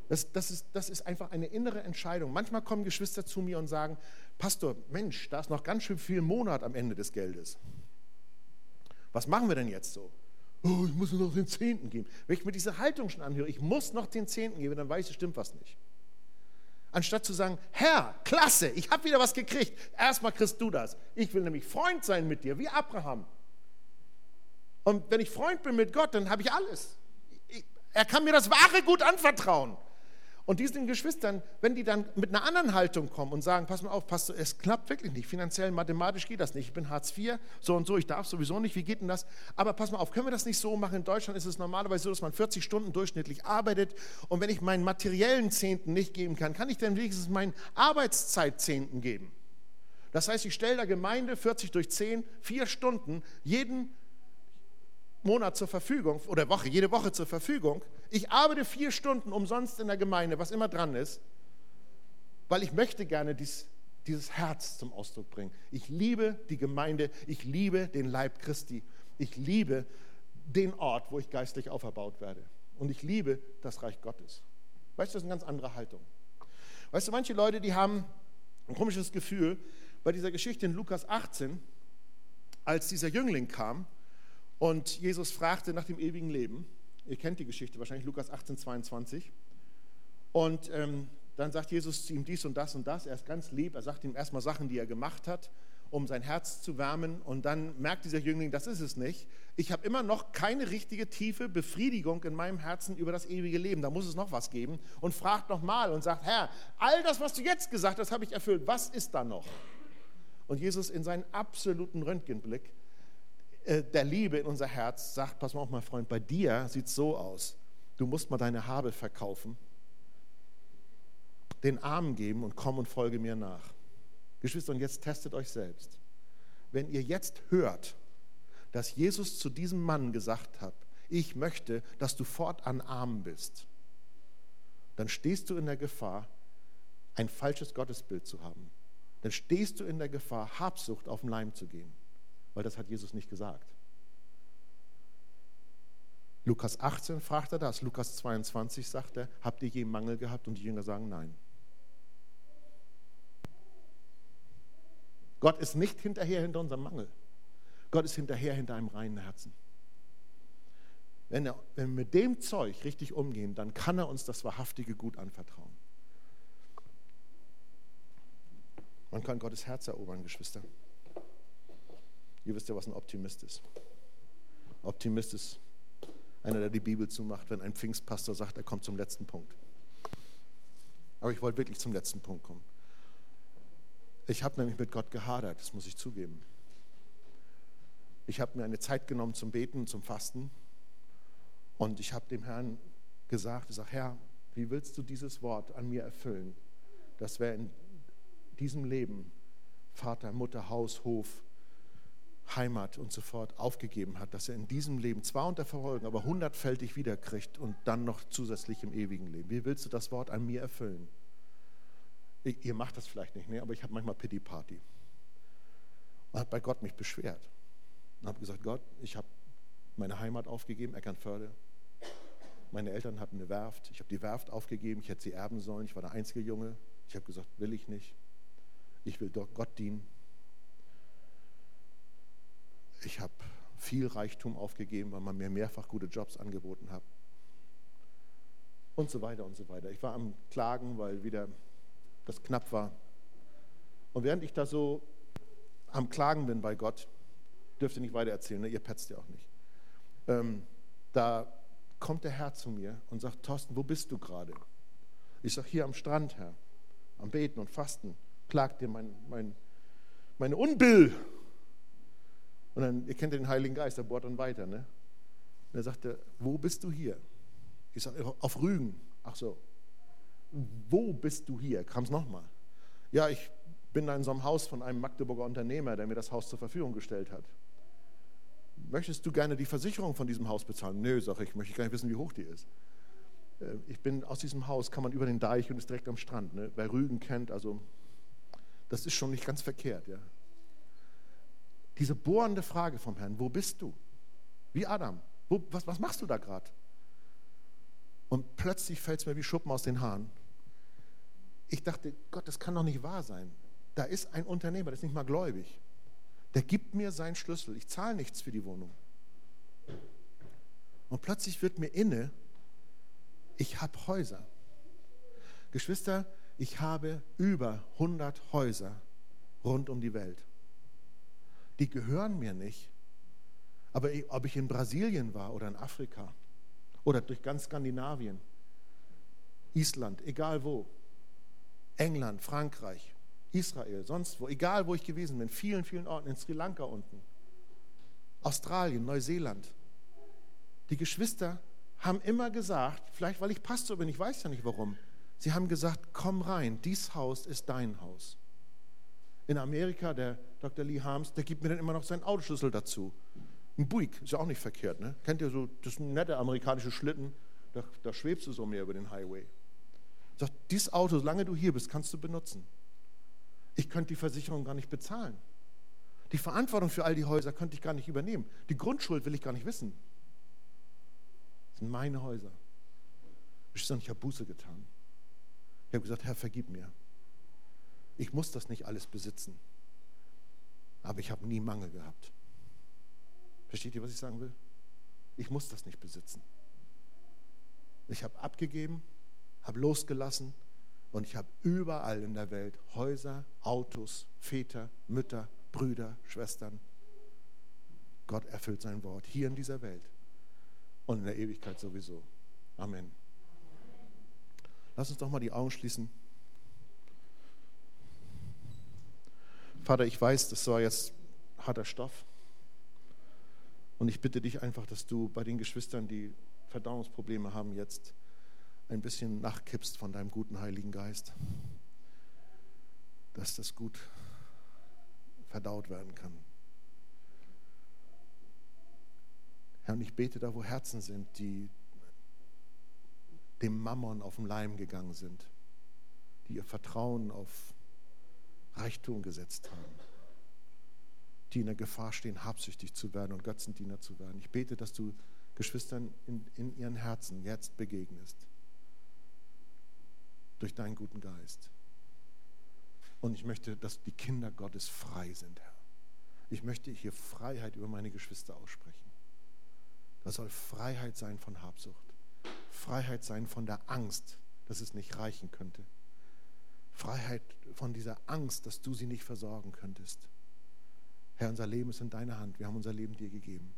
Das, das, ist, das ist einfach eine innere Entscheidung. Manchmal kommen Geschwister zu mir und sagen, Pastor, Mensch, da ist noch ganz schön viel Monat am Ende des Geldes. Was machen wir denn jetzt so? Oh, ich muss noch den Zehnten geben. Wenn ich mir diese Haltung schon anhöre, ich muss noch den Zehnten geben, dann weiß ich, stimmt was nicht. Anstatt zu sagen, Herr, klasse, ich habe wieder was gekriegt. Erstmal kriegst du das. Ich will nämlich Freund sein mit dir, wie Abraham. Und wenn ich Freund bin mit Gott, dann habe ich alles. Ich, er kann mir das wahre Gut anvertrauen. Und diesen Geschwistern, wenn die dann mit einer anderen Haltung kommen und sagen, pass mal auf, Pastor, es klappt wirklich nicht, finanziell, mathematisch geht das nicht, ich bin Hartz vier, so und so, ich darf sowieso nicht, wie geht denn das? Aber pass mal auf, können wir das nicht so machen? In Deutschland ist es normalerweise so, dass man vierzig Stunden durchschnittlich arbeitet und wenn ich meinen materiellen Zehnten nicht geben kann, kann ich dann wenigstens meinen Arbeitszeitzehnten geben. Das heißt, ich stelle der Gemeinde vierzig durch zehn, vier Stunden jeden Monat zur Verfügung oder Woche, jede Woche zur Verfügung. Ich arbeite vier Stunden umsonst in der Gemeinde, was immer dran ist, weil ich möchte gerne dies, dieses Herz zum Ausdruck bringen. Ich liebe die Gemeinde, ich liebe den Leib Christi, ich liebe den Ort, wo ich geistlich auferbaut werde und ich liebe das Reich Gottes. Weißt du, das ist eine ganz andere Haltung. Weißt du, manche Leute, die haben ein komisches Gefühl bei dieser Geschichte in Lukas achtzehn, als dieser Jüngling kam und Jesus fragte nach dem ewigen Leben. Ihr kennt die Geschichte wahrscheinlich, Lukas achtzehn, zweiundzwanzig. Und ähm, dann sagt Jesus zu ihm dies und das und das. Er ist ganz lieb. Er sagt ihm erstmal Sachen, die er gemacht hat, um sein Herz zu wärmen. Und dann merkt dieser Jüngling, das ist es nicht. Ich habe immer noch keine richtige tiefe Befriedigung in meinem Herzen über das ewige Leben. Da muss es noch was geben. Und fragt nochmal und sagt, Herr, all das, was du jetzt gesagt hast, habe ich erfüllt. Was ist da noch? Und Jesus in seinen absoluten Röntgenblick der Liebe in unser Herz sagt, pass mal auf, mein Freund, bei dir sieht es so aus, du musst mal deine Habe verkaufen, den Armen geben und komm und folge mir nach. Geschwister, und jetzt testet euch selbst. Wenn ihr jetzt hört, dass Jesus zu diesem Mann gesagt hat, ich möchte, dass du fortan arm bist, dann stehst du in der Gefahr, ein falsches Gottesbild zu haben. Dann stehst du in der Gefahr, Habsucht auf den Leim zu gehen. Weil das hat Jesus nicht gesagt. Lukas achtzehn fragt er das, Lukas zweiundzwanzig sagt er, habt ihr je Mangel gehabt? Und die Jünger sagen nein. Gott ist nicht hinterher hinter unserem Mangel. Gott ist hinterher hinter einem reinen Herzen. Wenn, er, wenn wir mit dem Zeug richtig umgehen, dann kann er uns das wahrhaftige Gut anvertrauen. Man kann Gottes Herz erobern, Geschwister. Ihr wisst ja, was ein Optimist ist. Optimist ist einer, der die Bibel zumacht, wenn ein Pfingstpastor sagt, er kommt zum letzten Punkt. Aber ich wollte wirklich zum letzten Punkt kommen. Ich habe nämlich mit Gott gehadert, das muss ich zugeben. Ich habe mir eine Zeit genommen zum Beten, zum Fasten und ich habe dem Herrn gesagt, ich sage, Herr, wie willst du dieses Wort an mir erfüllen, dass wer in diesem Leben Vater, Mutter, Haus, Hof, Heimat und so fort aufgegeben hat, dass er in diesem Leben zwar unter Verfolgung, aber hundertfältig wiederkriegt und dann noch zusätzlich im ewigen Leben. Wie willst du das Wort an mir erfüllen? Ich, ihr macht das vielleicht nicht mehr, aber ich habe manchmal Pity-Party. Und habe bei Gott mich beschwert. Und habe gesagt, Gott, ich habe meine Heimat aufgegeben, Eckernförde. Meine Eltern hatten eine Werft. Ich habe die Werft aufgegeben, ich hätte sie erben sollen. Ich war der einzige Junge. Ich habe gesagt, will ich nicht. Ich will Gott dienen. Ich habe viel Reichtum aufgegeben, weil man mir mehrfach gute Jobs angeboten hat. Und so weiter und so weiter. Ich war am Klagen, weil wieder das knapp war. Und während ich da so am Klagen bin bei Gott, dürft ihr nicht weiter erzählen, ne? Ihr petzt ja auch nicht. Ähm, da kommt der Herr zu mir und sagt, Thorsten, wo bist du gerade? Ich sage, hier am Strand, Herr, am Beten und Fasten, klagt dir mein, mein, meine Unbill. Und dann, ihr kennt den Heiligen Geist, der bohrt dann weiter. Ne? Und er sagte, wo bist du hier? Ich sage, auf Rügen. Ach so. Wo bist du hier? Kam es nochmal. Ja, ich bin da in so einem Haus von einem Magdeburger Unternehmer, der mir das Haus zur Verfügung gestellt hat. Möchtest du gerne die Versicherung von diesem Haus bezahlen? Nö, sage ich, möchte ich gar nicht wissen, wie hoch die ist. Ich bin aus diesem Haus, kann man über den Deich und ist direkt am Strand. Ne? Wer Rügen kennt, also das ist schon nicht ganz verkehrt. Ja? Diese bohrende Frage vom Herrn, wo bist du? Wie Adam, wo, was, was machst du da gerade? Und plötzlich fällt es mir wie Schuppen aus den Haaren. Ich dachte, Gott, das kann doch nicht wahr sein. Da ist ein Unternehmer, der ist nicht mal gläubig. Der gibt mir seinen Schlüssel. Ich zahle nichts für die Wohnung. Und plötzlich wird mir inne, ich habe Häuser. Geschwister, ich habe über hundert Häuser rund um die Welt. Die gehören mir nicht. Aber ob ich in Brasilien war oder in Afrika oder durch ganz Skandinavien, Island, egal wo, England, Frankreich, Israel, sonst wo, egal wo ich gewesen bin, vielen, vielen Orten, in Sri Lanka unten, Australien, Neuseeland. Die Geschwister haben immer gesagt, vielleicht weil ich Pastor bin, ich weiß ja nicht warum, sie haben gesagt, komm rein, dies Haus ist dein Haus. In Amerika, der Doktor Lee Harms, der gibt mir dann immer noch seinen Autoschlüssel dazu. Ein Buick, ist ja auch nicht verkehrt, ne? Kennt ihr so, das ist ein netter amerikanischer Schlitten, da, da schwebst du so mehr über den Highway. Sagt, dieses Auto, solange du hier bist, kannst du benutzen. Ich könnte die Versicherung gar nicht bezahlen. Die Verantwortung für all die Häuser könnte ich gar nicht übernehmen. Die Grundschuld will ich gar nicht wissen. Das sind meine Häuser. Ich habe Buße getan. Ich habe gesagt, Herr, vergib mir. Ich muss das nicht alles besitzen. Aber ich habe nie Mangel gehabt. Versteht ihr, was ich sagen will? Ich muss das nicht besitzen. Ich habe abgegeben, habe losgelassen und ich habe überall in der Welt Häuser, Autos, Väter, Mütter, Brüder, Schwestern. Gott erfüllt sein Wort hier in dieser Welt und in der Ewigkeit sowieso. Amen. Lass uns doch mal die Augen schließen. Vater, ich weiß, das war jetzt harter Stoff. Und ich bitte dich einfach, dass du bei den Geschwistern, die Verdauungsprobleme haben, jetzt ein bisschen nachkippst von deinem guten Heiligen Geist. Dass das gut verdaut werden kann. Herr, und ich bete da, wo Herzen sind, die dem Mammon auf den Leim gegangen sind, die ihr Vertrauen auf Reichtum gesetzt haben, die in der Gefahr stehen, habsüchtig zu werden und Götzendiener zu werden. Ich bete, dass du Geschwistern in, in ihren Herzen jetzt begegnest. Durch deinen guten Geist. Und ich möchte, dass die Kinder Gottes frei sind, Herr. Ich möchte hier Freiheit über meine Geschwister aussprechen. Das soll Freiheit sein von Habsucht. Freiheit sein von der Angst, dass es nicht reichen könnte. Freiheit von dieser Angst, dass du sie nicht versorgen könntest. Herr, unser Leben ist in deiner Hand. Wir haben unser Leben dir gegeben.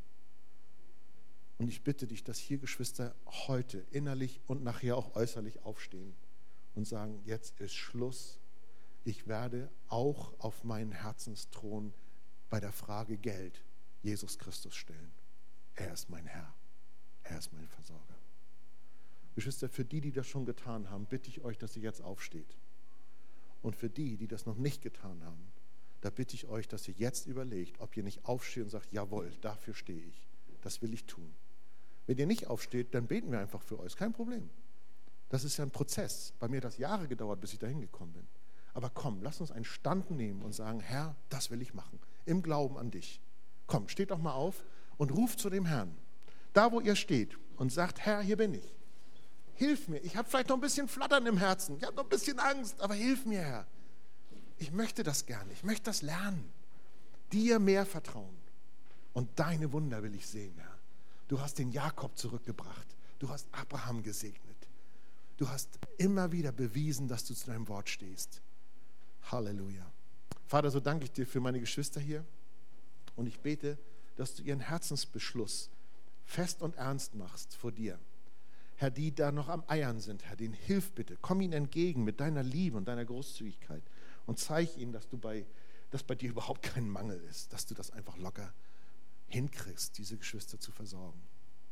Und ich bitte dich, dass hier Geschwister heute innerlich und nachher auch äußerlich aufstehen und sagen, jetzt ist Schluss. Ich werde auch auf meinen Herzensthron bei der Frage Geld Jesus Christus stellen. Er ist mein Herr. Er ist mein Versorger. Geschwister, für die, die das schon getan haben, bitte ich euch, dass ihr jetzt aufsteht. Und für die, die das noch nicht getan haben, da bitte ich euch, dass ihr jetzt überlegt, ob ihr nicht aufsteht und sagt, jawohl, dafür stehe ich. Das will ich tun. Wenn ihr nicht aufsteht, dann beten wir einfach für euch. Kein Problem. Das ist ja ein Prozess. Bei mir hat das Jahre gedauert, bis ich dahin gekommen bin. Aber komm, lass uns einen Stand nehmen und sagen, Herr, das will ich machen. Im Glauben an dich. Komm, steht doch mal auf und ruft zu dem Herrn. Da, wo ihr steht und sagt, Herr, hier bin ich. Hilf mir. Ich habe vielleicht noch ein bisschen Flattern im Herzen. Ich habe noch ein bisschen Angst, aber hilf mir, Herr. Ich möchte das gerne. Ich möchte das lernen. Dir mehr vertrauen. Und deine Wunder will ich sehen, Herr. Du hast den Jakob zurückgebracht. Du hast Abraham gesegnet. Du hast immer wieder bewiesen, dass du zu deinem Wort stehst. Halleluja. Vater, so danke ich dir für meine Geschwister hier. Und ich bete, dass du ihren Herzensbeschluss fest und ernst machst vor dir. Herr, die da noch am Eiern sind, Herr, denen hilf bitte. Komm ihnen entgegen mit deiner Liebe und deiner Großzügigkeit und zeig ihnen, dass du bei, dass bei dir überhaupt kein Mangel ist, dass du das einfach locker hinkriegst, diese Geschwister zu versorgen.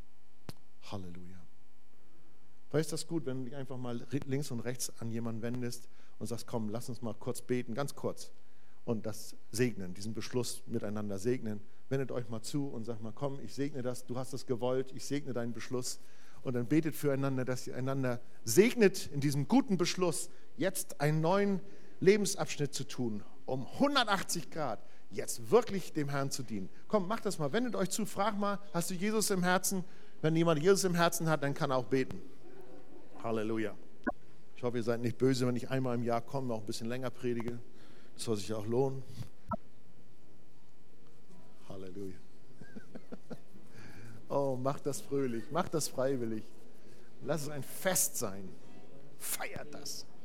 Halleluja. Vielleicht ist das gut, wenn du dich einfach mal links und rechts an jemanden wendest und sagst, komm, lass uns mal kurz beten, ganz kurz, und das segnen, diesen Beschluss miteinander segnen. Wendet euch mal zu und sagt mal, komm, ich segne das, du hast es gewollt, ich segne deinen Beschluss. Und dann betet füreinander, dass ihr einander segnet in diesem guten Beschluss, jetzt einen neuen Lebensabschnitt zu tun, um hundertachtzig Grad jetzt wirklich dem Herrn zu dienen. Komm, macht das mal, wendet euch zu, frag mal, hast du Jesus im Herzen? Wenn jemand Jesus im Herzen hat, dann kann er auch beten. Halleluja. Ich hoffe, ihr seid nicht böse, wenn ich einmal im Jahr komme, auch ein bisschen länger predige. Das soll sich auch lohnen. Halleluja. Oh, macht das fröhlich, macht das freiwillig. Lass es ein Fest sein. Feiert das.